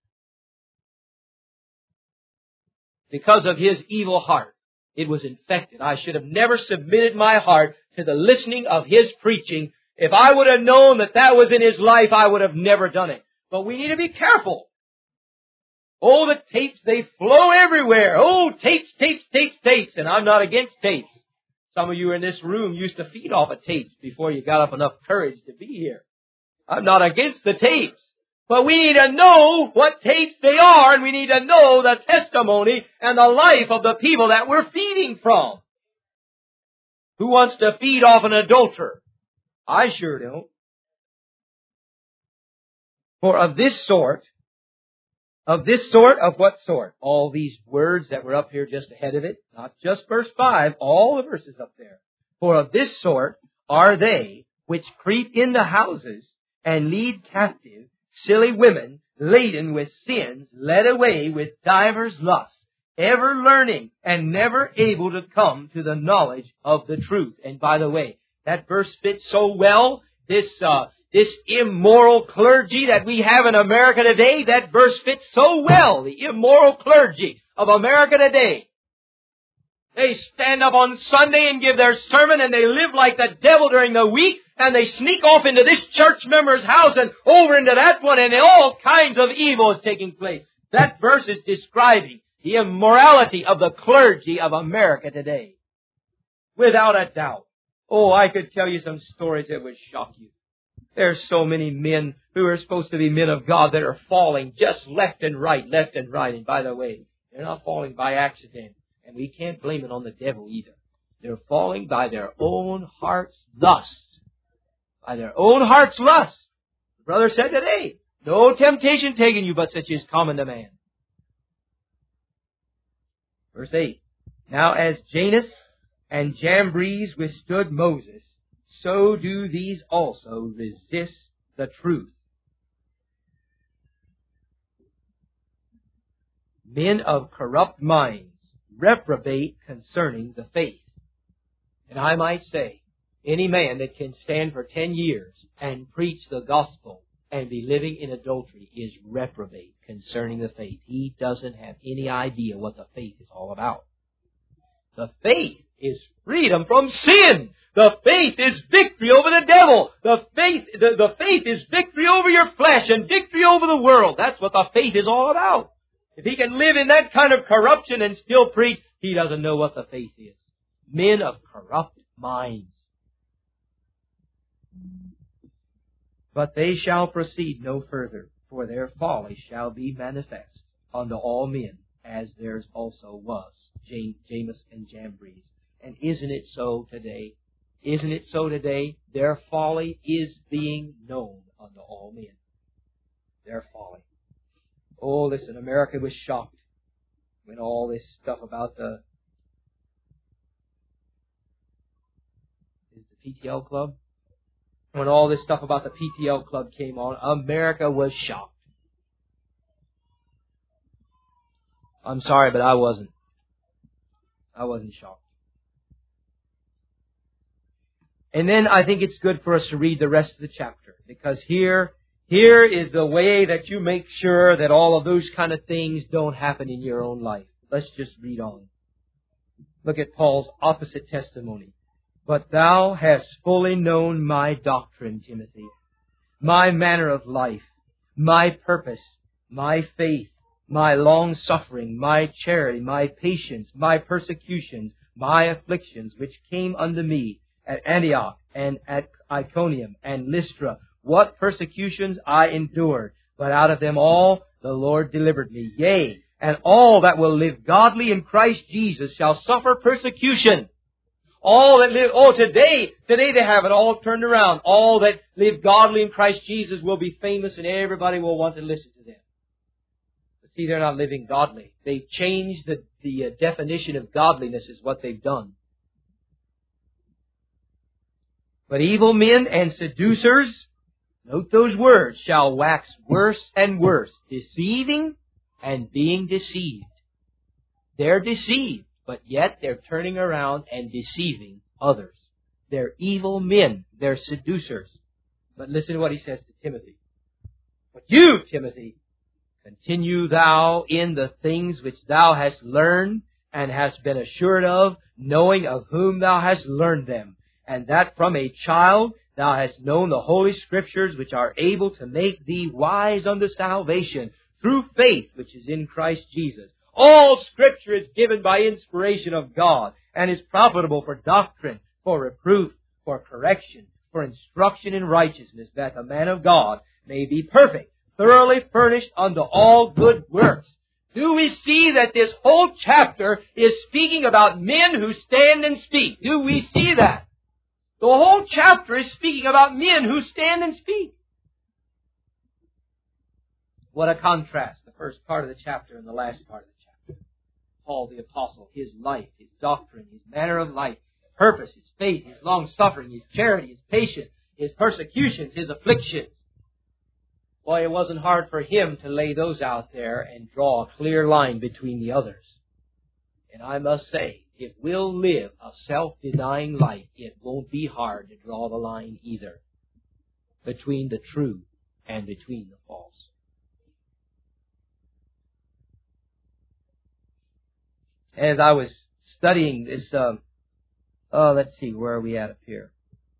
S1: because of his evil heart. It was infected. I should have never submitted my heart to the listening of his preaching. If I would have known that that was in his life, I would have never done it. But we need to be careful. Oh, the tapes, they flow everywhere. Oh, tapes, tapes, tapes, tapes. And I'm not against tapes. Some of you in this room used to feed off of tapes before you got up enough courage to be here. I'm not against the tapes. But we need to know what tapes they are, and we need to know the testimony and the life of the people that we're feeding from. Who wants to feed off an adulterer? I sure don't. For of what sort? All these words that were up here just ahead of it, not just verse 5, all the verses up there. For of this sort are they which creep into houses and lead captive silly women, laden with sins, led away with divers lusts, ever learning and never able to come to the knowledge of the truth. And by the way, that verse fits so well. This This immoral clergy that we have in America today, that verse fits so well. The immoral clergy of America today. They stand up on Sunday and give their sermon, and they live like the devil during the week, and they sneak off into this church member's house and over into that one, and all kinds of evil is taking place. That verse is describing the immorality of the clergy of America today. Without a doubt. Oh, I could tell you some stories that would shock you. There's so many men who are supposed to be men of God that are falling just left and right. And by the way, they're not falling by accident. And we can't blame it on the devil either. They're falling by their own heart's lust. By their own heart's lust. The brother said today, no temptation taken you but such is common to man. Verse 8. Now as Jannes and Jambres withstood Moses, so do these also resist the truth. Men of corrupt minds reprobate concerning the faith. And I might say, any man that can stand for 10 years and preach the gospel and be living in adultery is reprobate concerning the faith. He doesn't have any idea what the faith is all about. The faith is freedom from sin. The faith is victory over the devil. The faith is victory over your flesh and victory over the world. That's what the faith is all about. If he can live in that kind of corruption and still preach, he doesn't know what the faith is. Men of corrupt minds. But they shall proceed no further, for their folly shall be manifest unto all men, as theirs also was, Jannes and Jambres. And isn't it so today? Isn't it so today? Their folly is being known unto all men. Their folly. Oh, listen, America was shocked when all this stuff about the PTL Club? When all this stuff about the PTL Club came on, America was shocked. I'm sorry, but I wasn't. I wasn't shocked. And then I think it's good for us to read the rest of the chapter, because here is the way that you make sure that all of those kind of things don't happen in your own life. Let's just read on. Look at Paul's opposite testimony. But thou hast fully known my doctrine, Timothy, my manner of life, my purpose, my faith, my long-suffering, my charity, my patience, my persecutions, my afflictions, which came unto me at Antioch and at Iconium and Lystra, what persecutions I endured, but out of them all the Lord delivered me. Yea, and all that will live godly in Christ Jesus shall suffer persecution. All that live, today they have it all turned around. All that live godly in Christ Jesus will be famous and everybody will want to listen to them. But see, they're not living godly. They've changed the definition of godliness is what they've done. But evil men and seducers, note those words, shall wax worse and worse, deceiving and being deceived. They're deceived, but yet they're turning around and deceiving others. They're evil men. They're seducers. But listen to what he says to Timothy. But you, Timothy, continue thou in the things which thou hast learned and hast been assured of, knowing of whom thou hast learned them, and that from a child thou hast known the Holy Scriptures, which are able to make thee wise unto salvation through faith which is in Christ Jesus. All Scripture is given by inspiration of God and is profitable for doctrine, for reproof, for correction, for instruction in righteousness, that the man of God may be perfect, thoroughly furnished unto all good works. Do we see that this whole chapter is speaking about men who stand and speak? Do we see that? The whole chapter is speaking about men who stand and speak. What a contrast, the first part of the chapter and the last part of the chapter. Paul the Apostle, his life, his doctrine, his manner of life, his purpose, his faith, his long-suffering, his charity, his patience, his persecutions, his afflictions. Boy, it wasn't hard for him to lay those out there and draw a clear line between the others. And I must say, if we'll live a self-denying life, it won't be hard to draw the line either. between the true and between the false. As I was studying this, let's see, where are we at up here?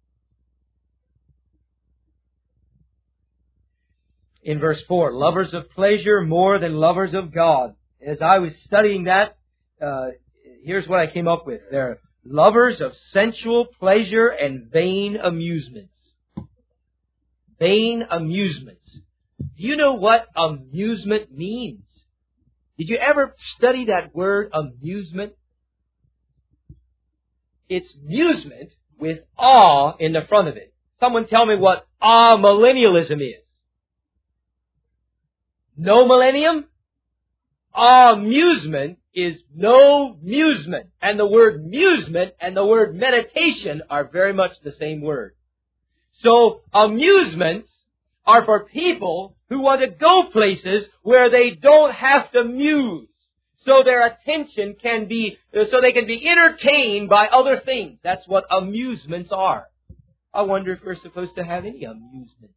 S1: In verse 4, lovers of pleasure more than lovers of God. As I was studying that, here's what I came up with. They're lovers of sensual pleasure and vain amusements. Vain amusements. Do you know what amusement means? Did you ever study that word, amusement? It's amusement with awe in the front of it. Someone tell me what millennialism is. No millennium? Amusement is no musement. And the word musement and the word meditation are very much the same word. So amusements are for people who want to go places where they don't have to muse. So their attention can be, so they can be entertained by other things. That's what amusements are. I wonder if we're supposed to have any amusements.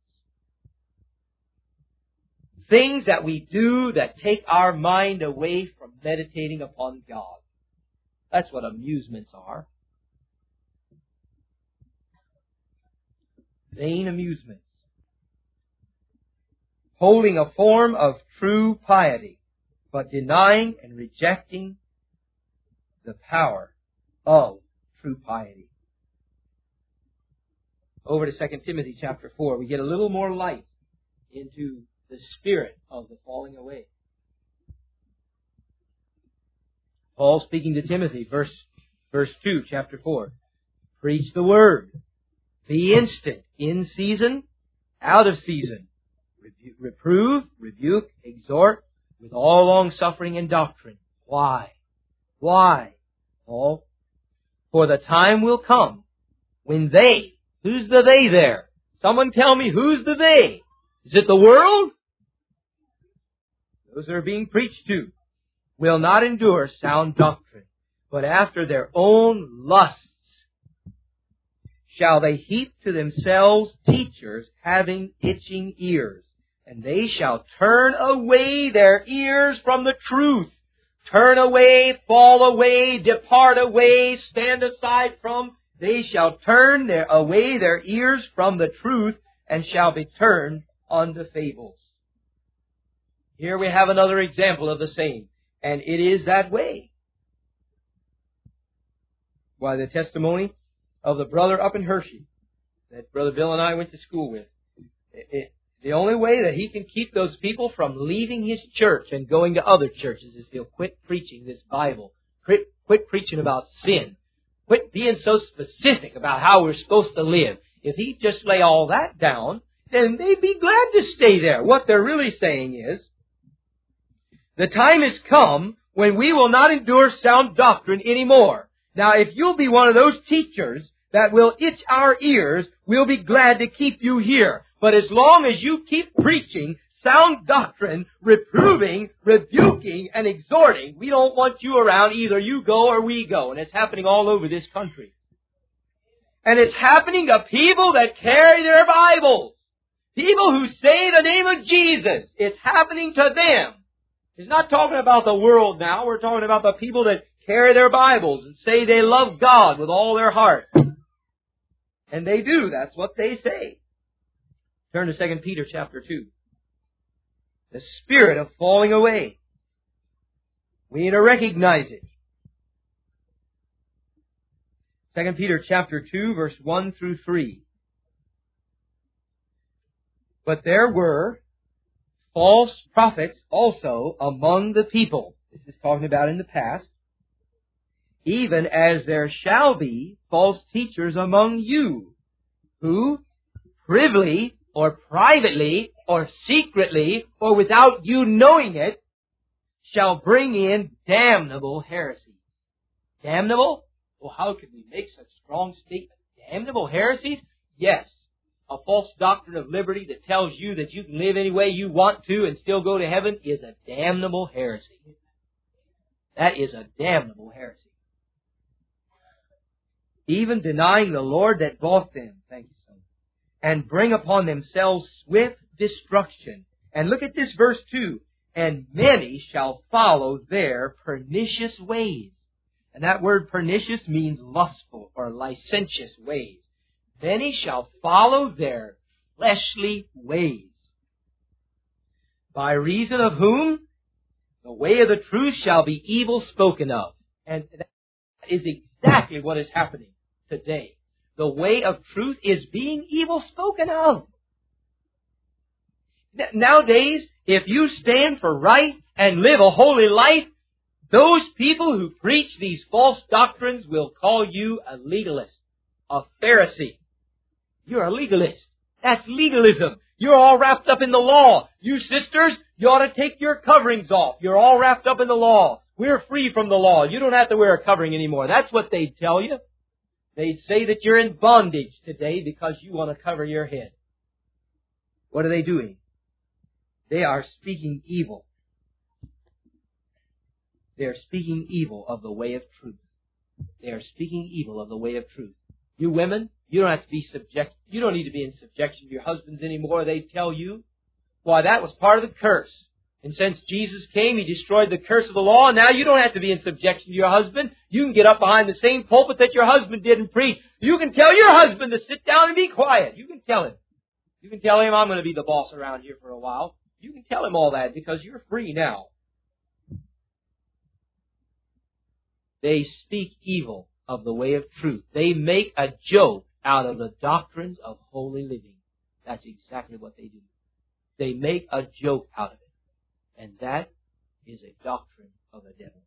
S1: Things that we do that take our mind away from meditating upon God. That's what amusements are. Vain amusements. Holding a form of true piety, but denying and rejecting the power of true piety. Over to 2 Timothy chapter 4, we get a little more light into the spirit of the falling away. Paul speaking to Timothy, verse 2, chapter 4. Preach the word. Be instant, in season, out of season. Reprove, rebuke, exhort, with all long-suffering and doctrine. Why? Why, Paul? For the time will come when they, who's the they there? Someone tell me, who's the they? Is it the world? Those that are being preached to will not endure sound doctrine, but after their own lusts shall they heap to themselves teachers having itching ears. And they shall turn away their ears from the truth. Turn away, fall away, depart away, stand aside from. They shall turn away their ears from the truth and shall be turned unto fables. Here we have another example of the same. And it is that way. Why, the testimony of the brother up in Hershey that Brother Bill and I went to school with. The only way that he can keep those people from leaving his church and going to other churches is he'll quit preaching this Bible. Quit preaching about sin. Quit being so specific about how we're supposed to live. If he'd just lay all that down, then they'd be glad to stay there. What they're really saying is, the time has come when we will not endure sound doctrine anymore. Now, if you'll be one of those teachers that will itch our ears, we'll be glad to keep you here. But as long as you keep preaching sound doctrine, reproving, rebuking, and exhorting, we don't want you around. Either you go or we go. And it's happening all over this country. And it's happening to people that carry their Bibles. People who say the name of Jesus. It's happening to them. It's not talking about the world now. We're talking about the people that carry their Bibles and say they love God with all their heart. And they do. That's what they say. Turn to 2 Peter chapter 2. The spirit of falling away. We need to recognize it. 2 Peter chapter 2, verse 1 through 3. But there were false prophets also among the people. This is talking about in the past. Even as there shall be false teachers among you, who privily or privately or secretly or without you knowing it shall bring in damnable heresies. Damnable? Well, how can we make such strong statements? Damnable heresies? Yes. A false doctrine of liberty that tells you that you can live any way you want to and still go to heaven is a damnable heresy. That is a damnable heresy. Even denying the Lord that bought them. Thank you, son. and bring upon themselves swift destruction. And look at this verse 2. And many shall follow their pernicious ways. And that word pernicious means lustful or licentious ways. Many shall follow their fleshly ways. By reason of whom? The way of the truth shall be evil spoken of. And that is exactly what is happening today. The way of truth is being evil spoken of. Nowadays, if you stand for right and live a holy life, those people who preach these false doctrines will call you a legalist, a Pharisee. You're a legalist. That's legalism. You're all wrapped up in the law. You sisters, you ought to take your coverings off. You're all wrapped up in the law. We're free from the law. You don't have to wear a covering anymore. That's what they'd tell you. They'd say that you're in bondage today because you want to cover your head. What are they doing? They are speaking evil. They are speaking evil of the way of truth. They are speaking evil of the way of truth. You women, you don't have to be subject. You don't need to be in subjection to your husbands anymore. They tell you, why, that was part of the curse. And since Jesus came, He destroyed the curse of the law, and now you don't have to be in subjection to your husband. You can get up behind the same pulpit that your husband did and preach. You can tell your husband to sit down and be quiet. You can tell him. You can tell him, I'm going to be the boss around here for a while. You can tell him all that because you're free now. They speak evil of the way of truth. They make a joke out of the doctrines of holy living. That's exactly what they do. They make a joke out of it. And that is a doctrine of the devil.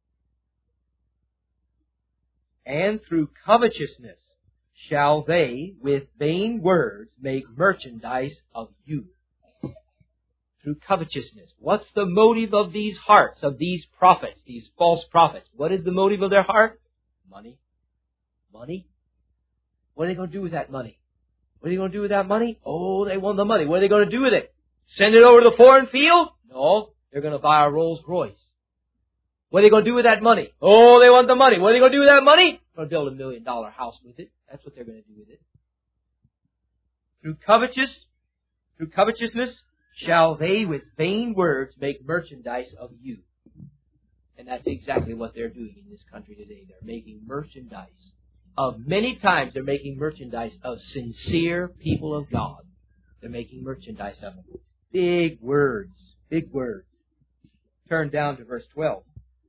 S1: And through covetousness shall they, with vain words, make merchandise of you. Through covetousness. What's the motive of these hearts, of these prophets, these false prophets? What is the motive of their heart? Money. Money? What are they going to do with that money? What are they going to do with that money? Oh, they want the money. What are they going to do with it? Send it over to the foreign field? No, they're going to buy a Rolls Royce. What are they going to do with that money? Oh, they want the money. What are they going to do with that money? They're going to build $1 million house with it. That's what they're going to do with it. Through covetousness, shall they with vain words make merchandise of you. And that's exactly what they're doing in this country today. They're making merchandise of, many times they're making merchandise of sincere people of God. They're making merchandise of them. Big words. Big words. Turn down to verse 12.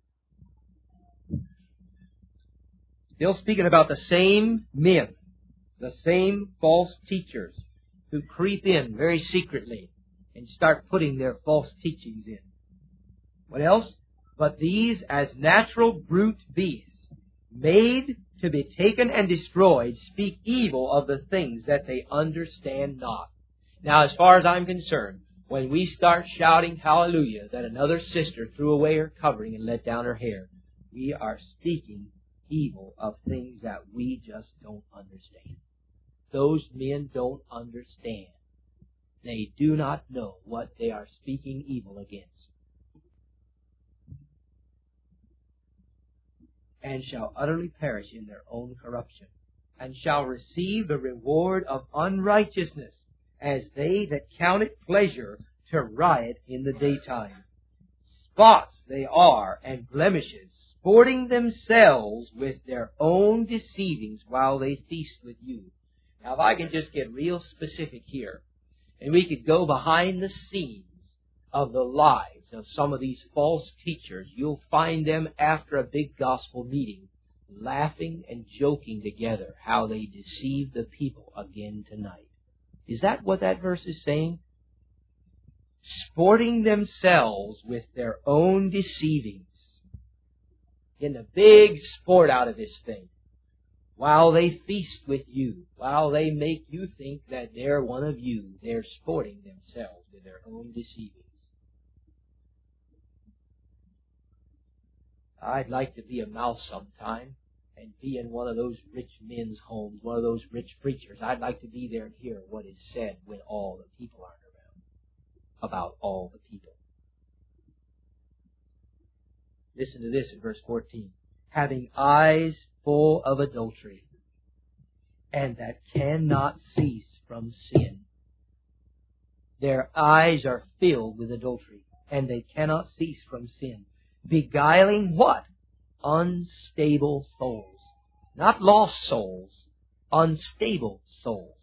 S1: Still speaking about the same men, the same false teachers who creep in very secretly and start putting their false teachings in. What else? But these, as natural brute beasts, made to be taken and destroyed, speak evil of the things that they understand not. Now, as far as I'm concerned, when we start shouting hallelujah that another sister threw away her covering and let down her hair, we are speaking evil of things that we just don't understand. Those men don't understand. They do not know what they are speaking evil against. And shall utterly perish in their own corruption, and shall receive the reward of unrighteousness, as they that count it pleasure to riot in the daytime. Spots they are, and blemishes, sporting themselves with their own deceivings while they feast with you. Now, if I can just get real specific here, and we could go behind the scenes of the lives of some of these false teachers, you'll find them after a big gospel meeting laughing and joking together how they deceive the people again tonight. Is that what that verse is saying? Sporting themselves with their own deceivings. Getting a big sport out of this thing. While they feast with you, while they make you think that they're one of you, they're sporting themselves with their own deceivings. I'd like to be a mouse sometime and be in one of those rich men's homes, one of those rich preachers. I'd like to be there and hear what is said when all the people aren't around, about all the people. Listen to this in verse 14. Having eyes full of adultery,
S2: and that cannot cease from sin. Their eyes are filled with adultery, and they cannot cease from sin. Beguiling what? Unstable souls. Not lost souls. Unstable souls.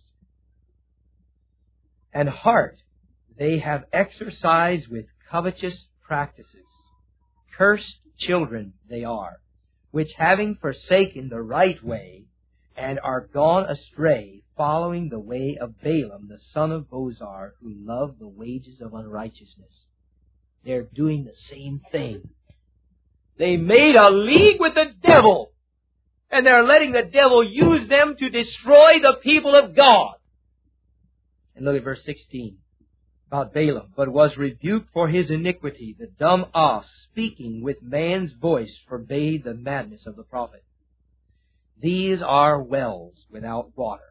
S2: And heart they have exercised with covetous practices. Cursed children they are, which having forsaken the right way, and are gone astray, following the way of Balaam, the son of Bosor, who loved the wages of unrighteousness. They're doing the same thing. They made a league with the devil, and they're letting the devil use them to destroy the people of God. And look at verse 16 about Balaam. But was rebuked for his iniquity. The dumb ox, speaking with man's voice, forbade the madness of the prophet. These are wells without water.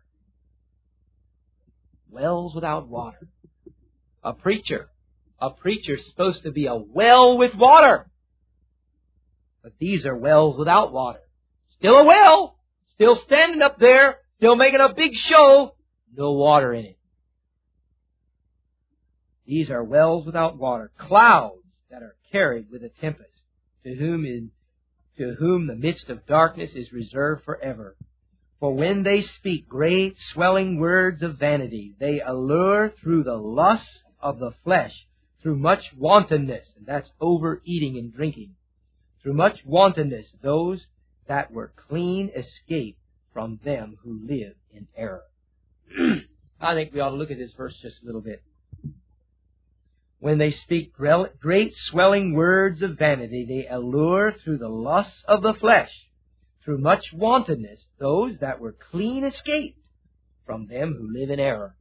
S2: Wells without water. A preacher's supposed to be a well with water. But these are wells without water. Still a well, still standing up there, still making a big show, no water in it. These are wells without water, clouds that are carried with a tempest, to whom the midst of darkness is reserved forever. For when they speak great swelling words of vanity, they allure through the lust of the flesh, through much wantonness, and that's overeating and drinking, through much wantonness, those that were clean escape from them who live in error. I think we ought to look at this verse just a little bit. When they speak great swelling words of vanity, they allure through the lusts of the flesh, through much wantonness, those that were clean escaped from them who live in error.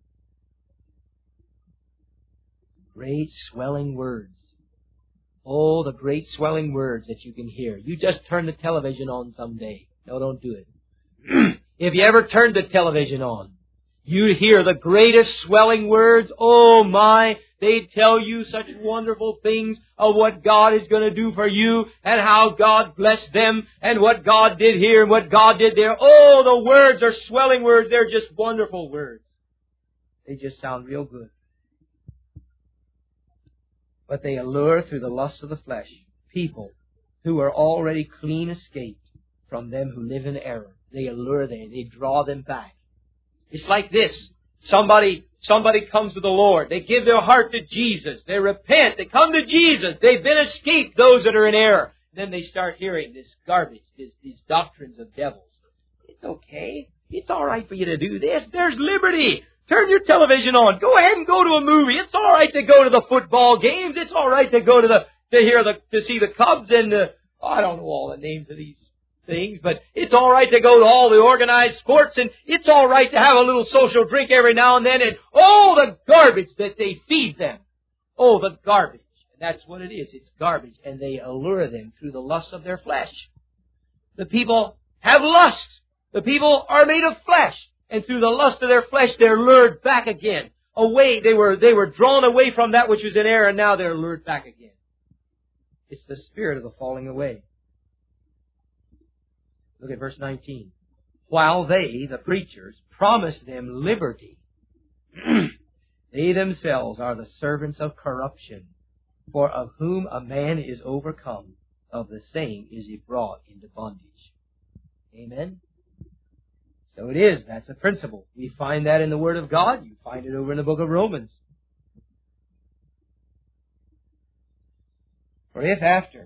S2: Great swelling words. Oh, the great swelling words that you can hear. You just turn the television on someday. No, don't do it. If you ever turned the television on, you'd hear the greatest swelling words. Oh my, they tell you such wonderful things of what God is going to do for you and how God blessed them and what God did here and what God did there. Oh, the words are swelling words. They're just wonderful words. They just sound real good. But they allure through the lusts of the flesh people who are already clean escaped from them who live in error. They allure them. They draw them back. It's like this. Somebody comes to the Lord. They give their heart to Jesus. They repent. They come to Jesus. They've been escaped, those that are in error. Then they start hearing this garbage, these doctrines of devils. It's okay. It's all right for you to do this. There's liberty. Turn your television on. Go ahead and go to a movie. It's all right to go to the football games. It's all right to go to see the Cubs and I don't know all the names of these things, but it's all right to go to all the organized sports, and it's all right to have a little social drink every now and then, and oh, the garbage that they feed them. Oh, the garbage. And that's what it is. It's garbage. And they allure them through the lust of their flesh. The people have lust. The people are made of flesh. And through the lust of their flesh, they're lured back again. Away, they were drawn away from that which was in error, and now they're lured back again. It's the spirit of the falling away. Look at verse 19. While they, the preachers, promise them liberty, they themselves are the servants of corruption. For of whom a man is overcome, of the same is he brought into bondage. Amen? So it is. That's a principle. We find that in the Word of God. You find it over in the book of Romans. For if after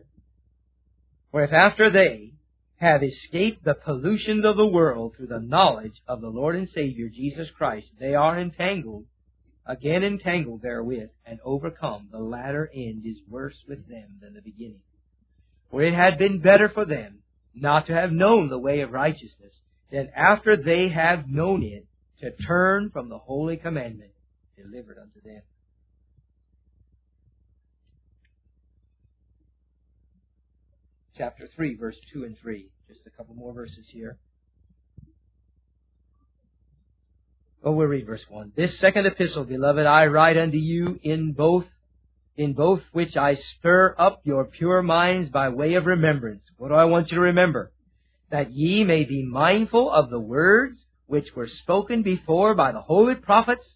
S2: they have escaped the pollutions of the world through the knowledge of the Lord and Savior Jesus Christ, they are entangled therewith, and overcome, the latter end is worse with them than the beginning. For it had been better for them not to have known the way of righteousness, than after they have known it, to turn from the holy commandment delivered unto them. Chapter 3, verse 2 and 3. Just a couple more verses here. Oh, we'll read verse 1. This second epistle, beloved, I write unto you in both which I stir up your pure minds by way of remembrance. What do I want you to remember? That ye may be mindful of the words which were spoken before by the holy prophets,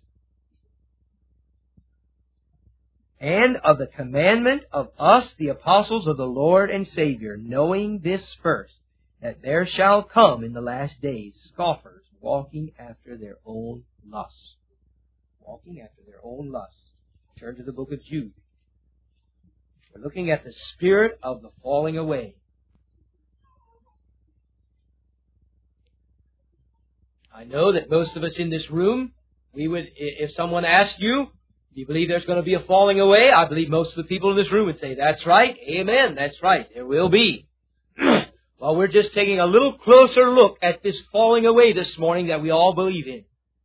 S2: and of the commandment of us, the apostles of the Lord and Savior, knowing this first, that there shall come in the last days scoffers, walking after their own lusts. Walking after their own lusts. Turn to the book of Jude. We're looking at the spirit of the falling away. I know that most of us in this room, we would, if someone asked you, do you believe there's going to be a falling away? I believe most of the people in this room would say, that's right, amen, that's right, there will be. Well, we're just taking a little closer look at this falling away this morning that we all believe in.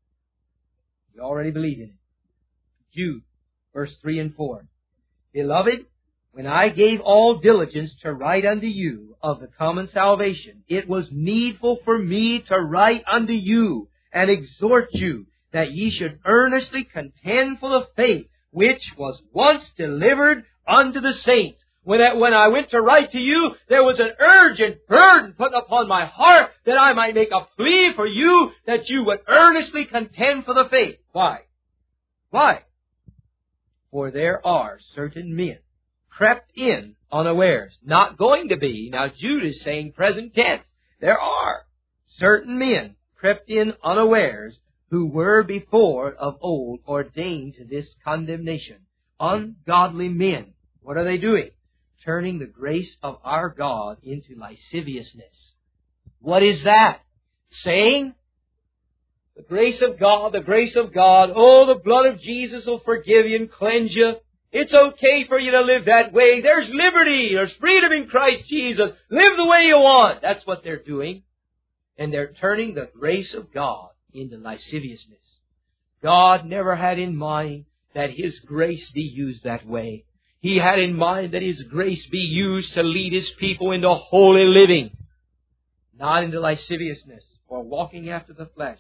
S2: We already believe in it. Jude, verse 3 and 4. Beloved, when I gave all diligence to write unto you of the common salvation, it was needful for me to write unto you and exhort you that ye should earnestly contend for the faith which was once delivered unto the saints. When I went to write to you, there was an urgent burden put upon my heart that I might make a plea for you that you would earnestly contend for the faith. Why? Why? For there are certain men crept in unawares. Not going to be. Now Jude is saying present tense. There are certain men crept in unawares who were before of old ordained to this condemnation. Ungodly men. What are they doing? Turning the grace of our God into lasciviousness. What is that? Saying, the grace of God, oh, the blood of Jesus will forgive you and cleanse you. It's okay for you to live that way. There's liberty, there's freedom in Christ Jesus. Live the way you want. That's what they're doing. And they're turning the grace of God into lasciviousness. God never had in mind that His grace be used that way. He had in mind that His grace be used to lead His people into holy living, not into lasciviousness or walking after the flesh,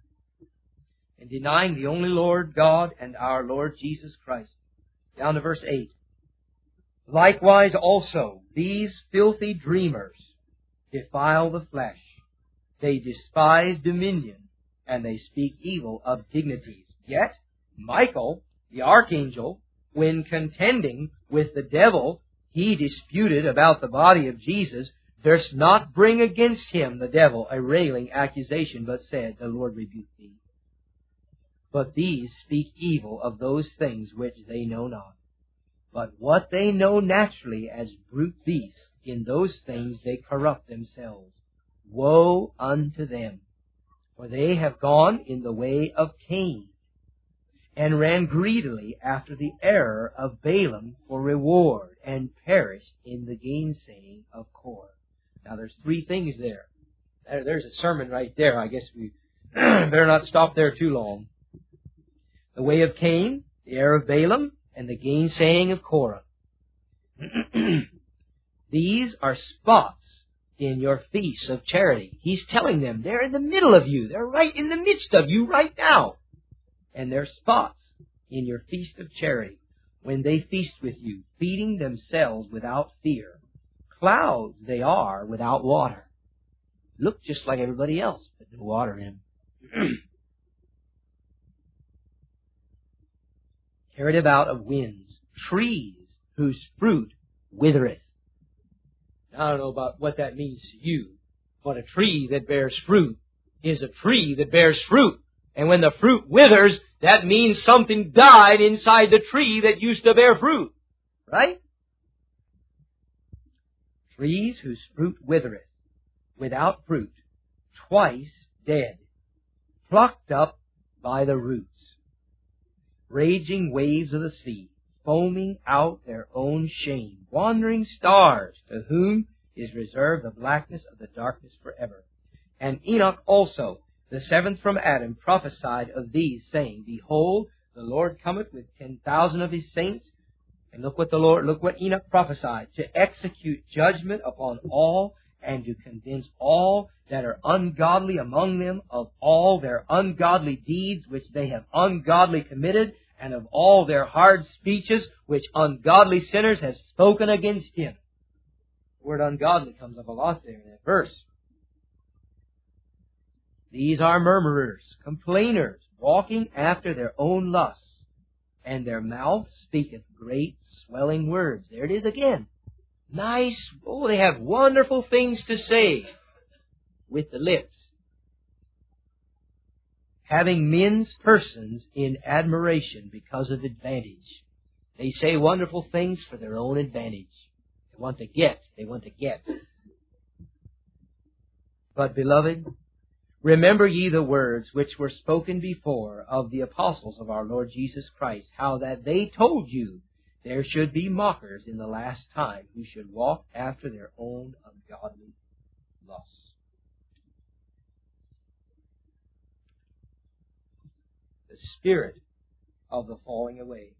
S2: and denying the only Lord God and our Lord Jesus Christ. Down to verse 8. Likewise also, these filthy dreamers defile the flesh. They despise dominion, and they speak evil of dignities. Yet, Michael, the archangel, when contending with the devil, he disputed about the body of Jesus, durst not bring against him, the devil, a railing accusation, but said, the Lord rebuke thee. But these speak evil of those things which they know not. But what they know naturally as brute beasts, in those things they corrupt themselves. Woe unto them! For they have gone in the way of Cain, and ran greedily after the error of Balaam for reward, and perished in the gainsaying of Korah. Now there's three things there. There's a sermon right there. I guess we better not stop there too long. The way of Cain, the error of Balaam, and the gainsaying of Korah. These are spots in your feasts of charity. He's telling them they're in the middle of you. They're right in the midst of you right now. And they're spots in your feast of charity when they feast with you, feeding themselves without fear. Clouds they are without water. Look just like everybody else, but no water in them. Carried about of winds, trees whose fruit withereth. Now, I don't know about what that means to you, but a tree that bears fruit is a tree that bears fruit. And when the fruit withers, that means something died inside the tree that used to bear fruit. Right? Trees whose fruit withereth, without fruit, twice dead, plucked up by the roots. Raging waves of the sea, foaming out their own shame, wandering stars, to whom is reserved the blackness of the darkness forever. And Enoch also, the seventh from Adam, prophesied of these, saying, Behold, the Lord cometh with 10,000 of His saints. And look what Enoch prophesied, to execute judgment upon all, and to convince all that are ungodly among them of all their ungodly deeds which they have ungodly committed, and of all their hard speeches which ungodly sinners have spoken against Him. The word ungodly comes up a lot there in that verse. These are murmurers, complainers, walking after their own lusts, and their mouth speaketh great swelling words. There it is again. Nice. Oh, they have wonderful things to say with the lips. Having men's persons in admiration because of advantage. They say wonderful things for their own advantage. They want to get. They want to get. But, beloved, remember ye the words which were spoken before of the apostles of our Lord Jesus Christ, how that they told you there should be mockers in the last time who should walk after their own ungodly lusts. The spirit of the falling away.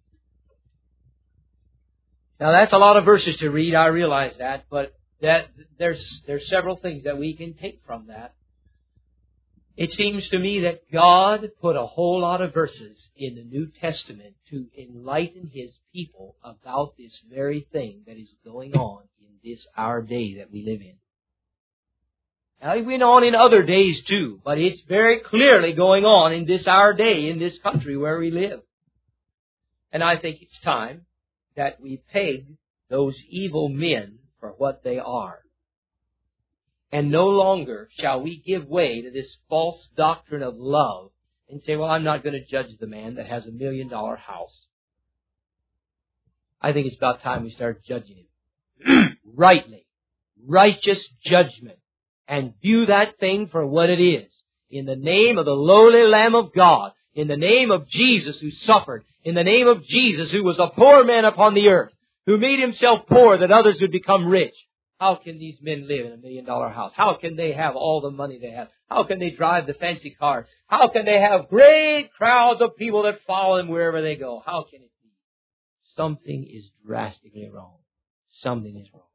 S2: Now that's a lot of verses to read, I realize that, but there's several things that we can take from that. It seems to me that God put a whole lot of verses in the New Testament to enlighten His people about this very thing that is going on in this our day that we live in. Now, it went on in other days too, but it's very clearly going on in this our day, in this country where we live. And I think it's time that we peg those evil men for what they are. And no longer shall we give way to this false doctrine of love and say, well, I'm not going to judge the man that has $1 million house. I think it's about time we start judging him rightly, righteous judgment, and view that thing for what it is. In the name of the lowly Lamb of God, in the name of Jesus who suffered, in the name of Jesus who was a poor man upon the earth, who made Himself poor that others would become rich. How can these men live in $1 million house? How can they have all the money they have? How can they drive the fancy cars? How can they have great crowds of people that follow them wherever they go? How can it be? Something is drastically wrong. Something is wrong.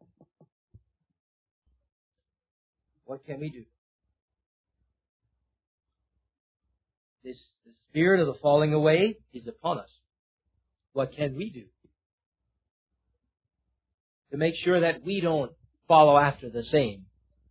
S2: What can we do? The spirit of the falling away is upon us. What can we do to make sure that we don't follow after the same?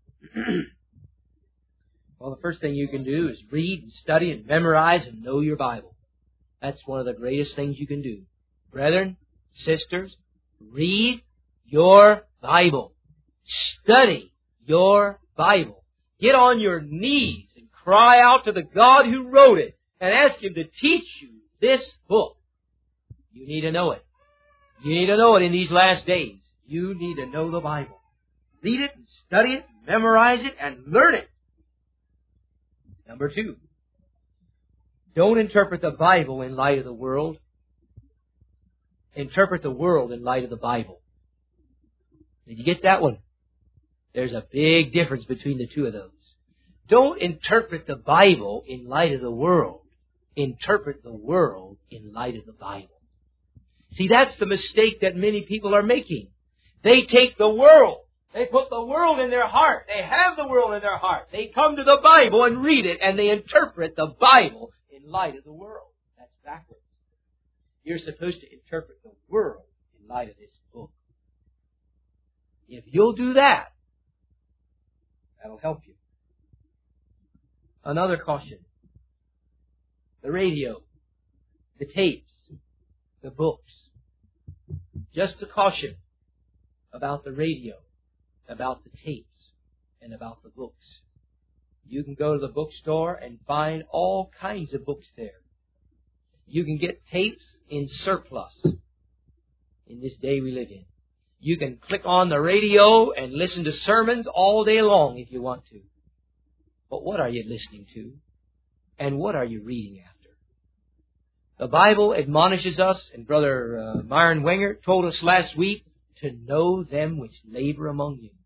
S2: Well, the first thing you can do is read and study and memorize and know your Bible. That's one of the greatest things you can do. Brethren, sisters, read your Bible. Study your Bible. Get on your knees and cry out to the God who wrote it and ask Him to teach you this book. You need to know it. You need to know it in these last days. You need to know the Bible. Read it and study it, memorize it, and learn it. Number 2, don't interpret the Bible in light of the world. Interpret the world in light of the Bible. Did you get that one? There's a big difference between the two of those. Don't interpret the Bible in light of the world. Interpret the world in light of the Bible. See, that's the mistake that many people are making. They take the world. They put the world in their heart. They have the world in their heart. They come to the Bible and read it, and they interpret the Bible in light of the world. That's backwards. You're supposed to interpret the world in light of this book. If you'll do that, that'll help you. Another caution. The radio, the tapes, the books. Just a caution about the radio, about the tapes, and about the books. You can go to the bookstore and find all kinds of books there. You can get tapes in surplus in this day we live in. You can click on the radio and listen to sermons all day long if you want to. But what are you listening to? And what are you reading after? The Bible admonishes us, and Brother Myron Wenger told us last week, to know them which labor among you.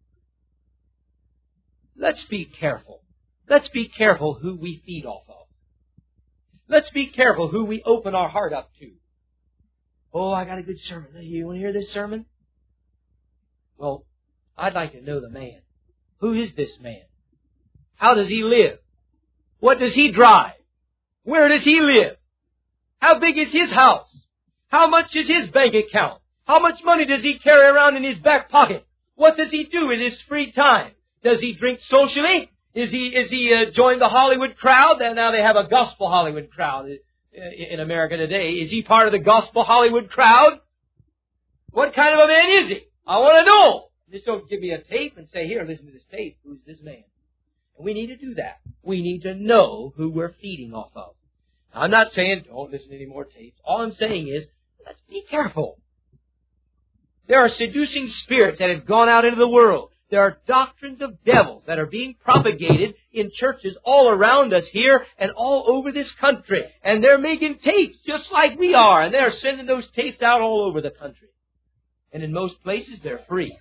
S2: Let's be careful. Let's be careful who we feed off of. Let's be careful who we open our heart up to. Oh, I got a good sermon. You want to hear this sermon? Well, I'd like to know the man. Who is this man? How does he live? What does he drive? Where does he live? How big is his house? How much is his bank account? How much money does he carry around in his back pocket? What does he do in his free time? Does he drink socially? Is he joined the Hollywood crowd? And now they have a gospel Hollywood crowd in America today. Is he part of the gospel Hollywood crowd? What kind of a man is he? I want to know. Just don't give me a tape and say, here, listen to this tape. Who's this man? And we need to do that. We need to know who we're feeding off of. Now, I'm not saying don't listen to any more tapes. All I'm saying is, let's be careful. There are seducing spirits that have gone out into the world. There are doctrines of devils that are being propagated in churches all around us here and all over this country. And they're making tapes just like we are. And they're sending those tapes out all over the country. And in most places, they're free.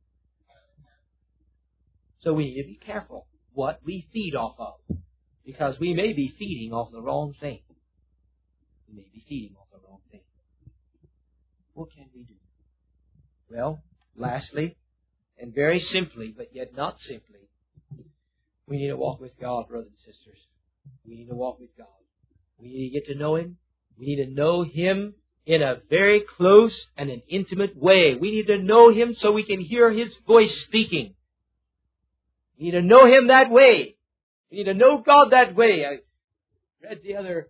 S2: So we need to be careful what we feed off of. Because we may be feeding off the wrong thing. We may be feeding off the wrong thing. What can we do? Well, lastly, and very simply, but yet not simply, we need to walk with God, brothers and sisters. We need to walk with God. We need to get to know Him. We need to know Him in a very close and an intimate way. We need to know Him so we can hear His voice speaking. We need to know Him that way. We need to know God that way. I read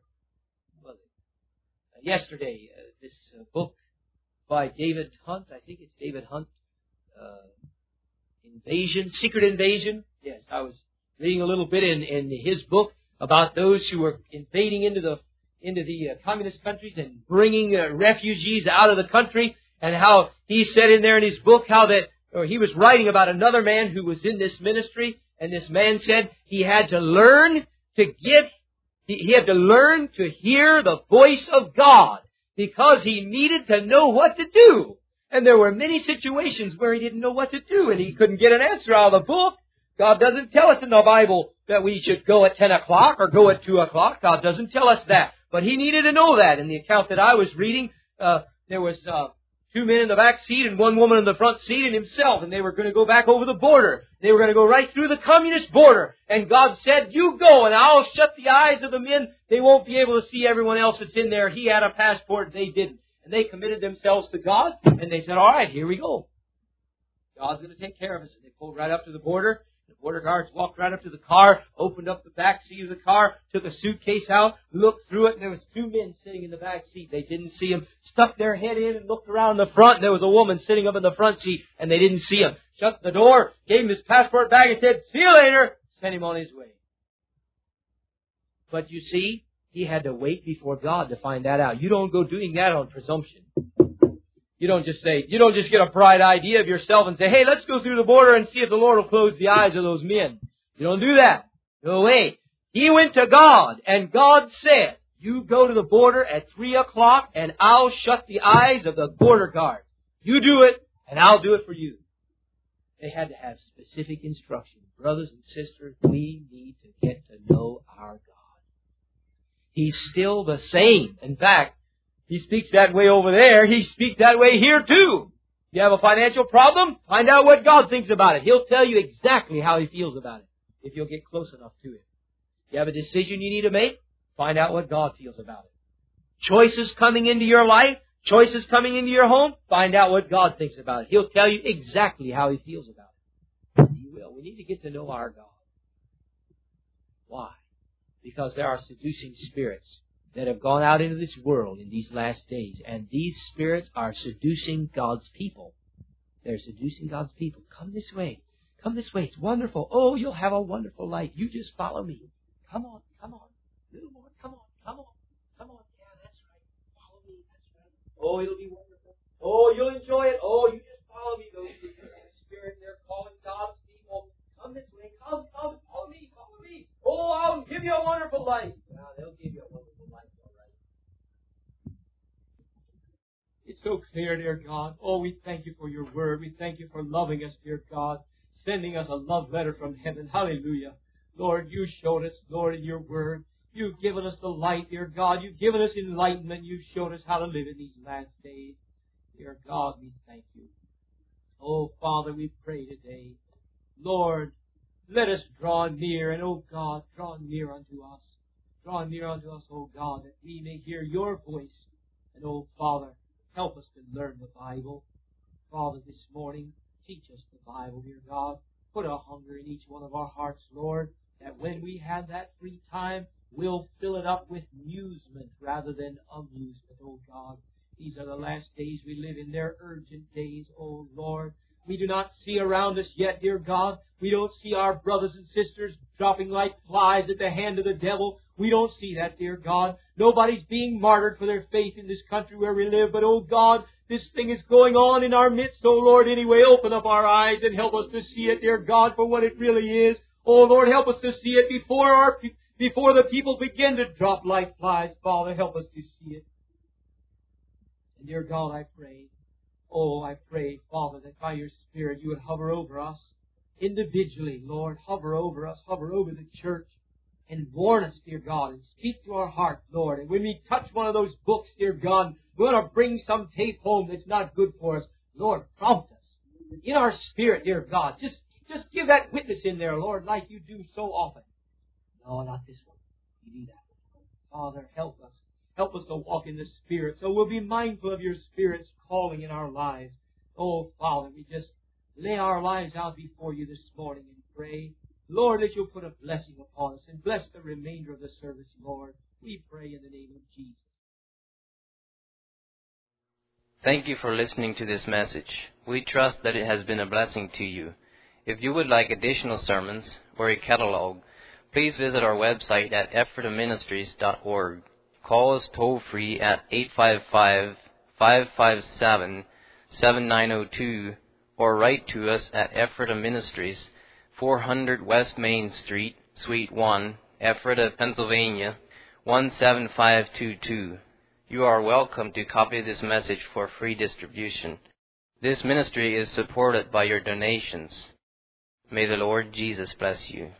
S2: yesterday, this book by David Hunt. I think it's David Hunt. Secret Invasion. Yes, I was reading a little bit in his book about those who were invading into the communist countries and bringing refugees out of the country, and how he said in there in his book he was writing about another man who was in this ministry, and this man said he had to learn to hear the voice of God because he needed to know what to do. And there were many situations where he didn't know what to do, and he couldn't get an answer out of the book. God doesn't tell us in the Bible that we should go at 10 o'clock or go at 2 o'clock. God doesn't tell us that. But he needed to know that. In the account that I was reading, there was 2 men in the back seat and 1 woman in the front seat and himself, and they were going to go back over the border. They were going to go right through the communist border. And God said, you go, and I'll shut the eyes of the men. They won't be able to see everyone else that's in there. He had a passport, they didn't. And they committed themselves to God, and they said, all right, here we go. God's going to take care of us. And they pulled right up to the border. The border guards walked right up to the car, opened up the back seat of the car, took a suitcase out, looked through it, and there was 2 men sitting in the back seat. They didn't see him. Stuck their head in and looked around the front, and there was a woman sitting up in the front seat, and they didn't see him. Shut the door, gave him his passport bag, and said, see you later, sent him on his way. But you see, he had to wait before God to find that out. You don't go doing that on presumption. You don't just get a bright idea of yourself and say, hey, let's go through the border and see if the Lord will close the eyes of those men. You don't do that. No way. He went to God, and God said, you go to the border at 3 o'clock, and I'll shut the eyes of the border guard. You do it, and I'll do it for you. They had to have specific instruction. Brothers and sisters, we need to get to know our God. He's still the same. In fact, He speaks that way over there. He speaks that way here too. You have a financial problem? Find out what God thinks about it. He'll tell you exactly how He feels about it if you'll get close enough to it. You have a decision you need to make? Find out what God feels about it. Choices coming into your life? Choices coming into your home? Find out what God thinks about it. He'll tell you exactly how He feels about it. He will. We need to get to know our God. Why? Because there are seducing spirits that have gone out into this world in these last days. And these spirits are seducing God's people. They're seducing God's people. Come this way. Come this way. It's wonderful. Oh, you'll have a wonderful life. You just follow me. Come on. Come on. A little more. Come on. Come on. Come on. Yeah, that's right. Follow me. That's right. Oh, it'll be wonderful. Oh, you'll enjoy it. Oh, you just follow me. Those seducing spirits, they're calling God's people. Come this way. Come. Follow me. Follow me. Oh, I'll give you a wonderful life. Now, they'll give you a wonderful life, all right. It's so clear, dear God. Oh, we thank you for your word. We thank you for loving us, dear God, sending us a love letter from heaven. Hallelujah. Lord, you showed us, Lord, in your word. You've given us the light, dear God. You've given us enlightenment. You've showed us how to live in these last days. Dear God, we thank you. Oh, Father, we pray today. Lord, let us draw near, and, oh God, draw near unto us. Draw near unto us, oh God, that we may hear your voice. And, oh Father, help us to learn the Bible. Father, this morning, teach us the Bible, dear God.
S1: Put a hunger in each one of our hearts, Lord, that when we have that free time, we'll fill it up with amusement rather than amusement, oh God. These are the last days we live in. They're urgent days, oh Lord. We do not see around us yet, dear God. We don't see our brothers and sisters dropping like flies at the hand of the devil. We don't see that, dear God. Nobody's being martyred for their faith in this country where we live. But, oh God, this thing is going on in our midst, oh Lord. Anyway, open up our eyes and help us to see it, dear God, for what it really is. Oh Lord, help us to see it before the people begin to drop like flies. Father, help us to see it. And dear God, I pray, Father, that by your Spirit you would hover over us individually, Lord. Hover over us, hover over the church, and warn us, dear God, and speak to our heart, Lord. And when we touch one of those books, dear God, we're going to bring some tape home that's not good for us. Lord, prompt us in our spirit, dear God. Just give that witness in there, Lord, like you do so often. No, not this one. You do that one. Father, help us. Help us to walk in the Spirit so we'll be mindful of your Spirit's calling in our lives. Oh, Father, we just lay our lives out before you this morning and pray, Lord, that you'll put a blessing upon us and bless the remainder of the service, Lord. We pray in the name of Jesus.
S3: Thank you for listening to this message. We trust that it has been a blessing to you. If you would like additional sermons or a catalog, please visit our website at ephrataministries.org. Call us toll-free at 855-557-7902 or write to us at Ephrata Ministries, 400 West Main Street, Suite 1, Ephrata, Pennsylvania, 17522. You are welcome to copy this message for free distribution. This ministry is supported by your donations. May the Lord Jesus bless you.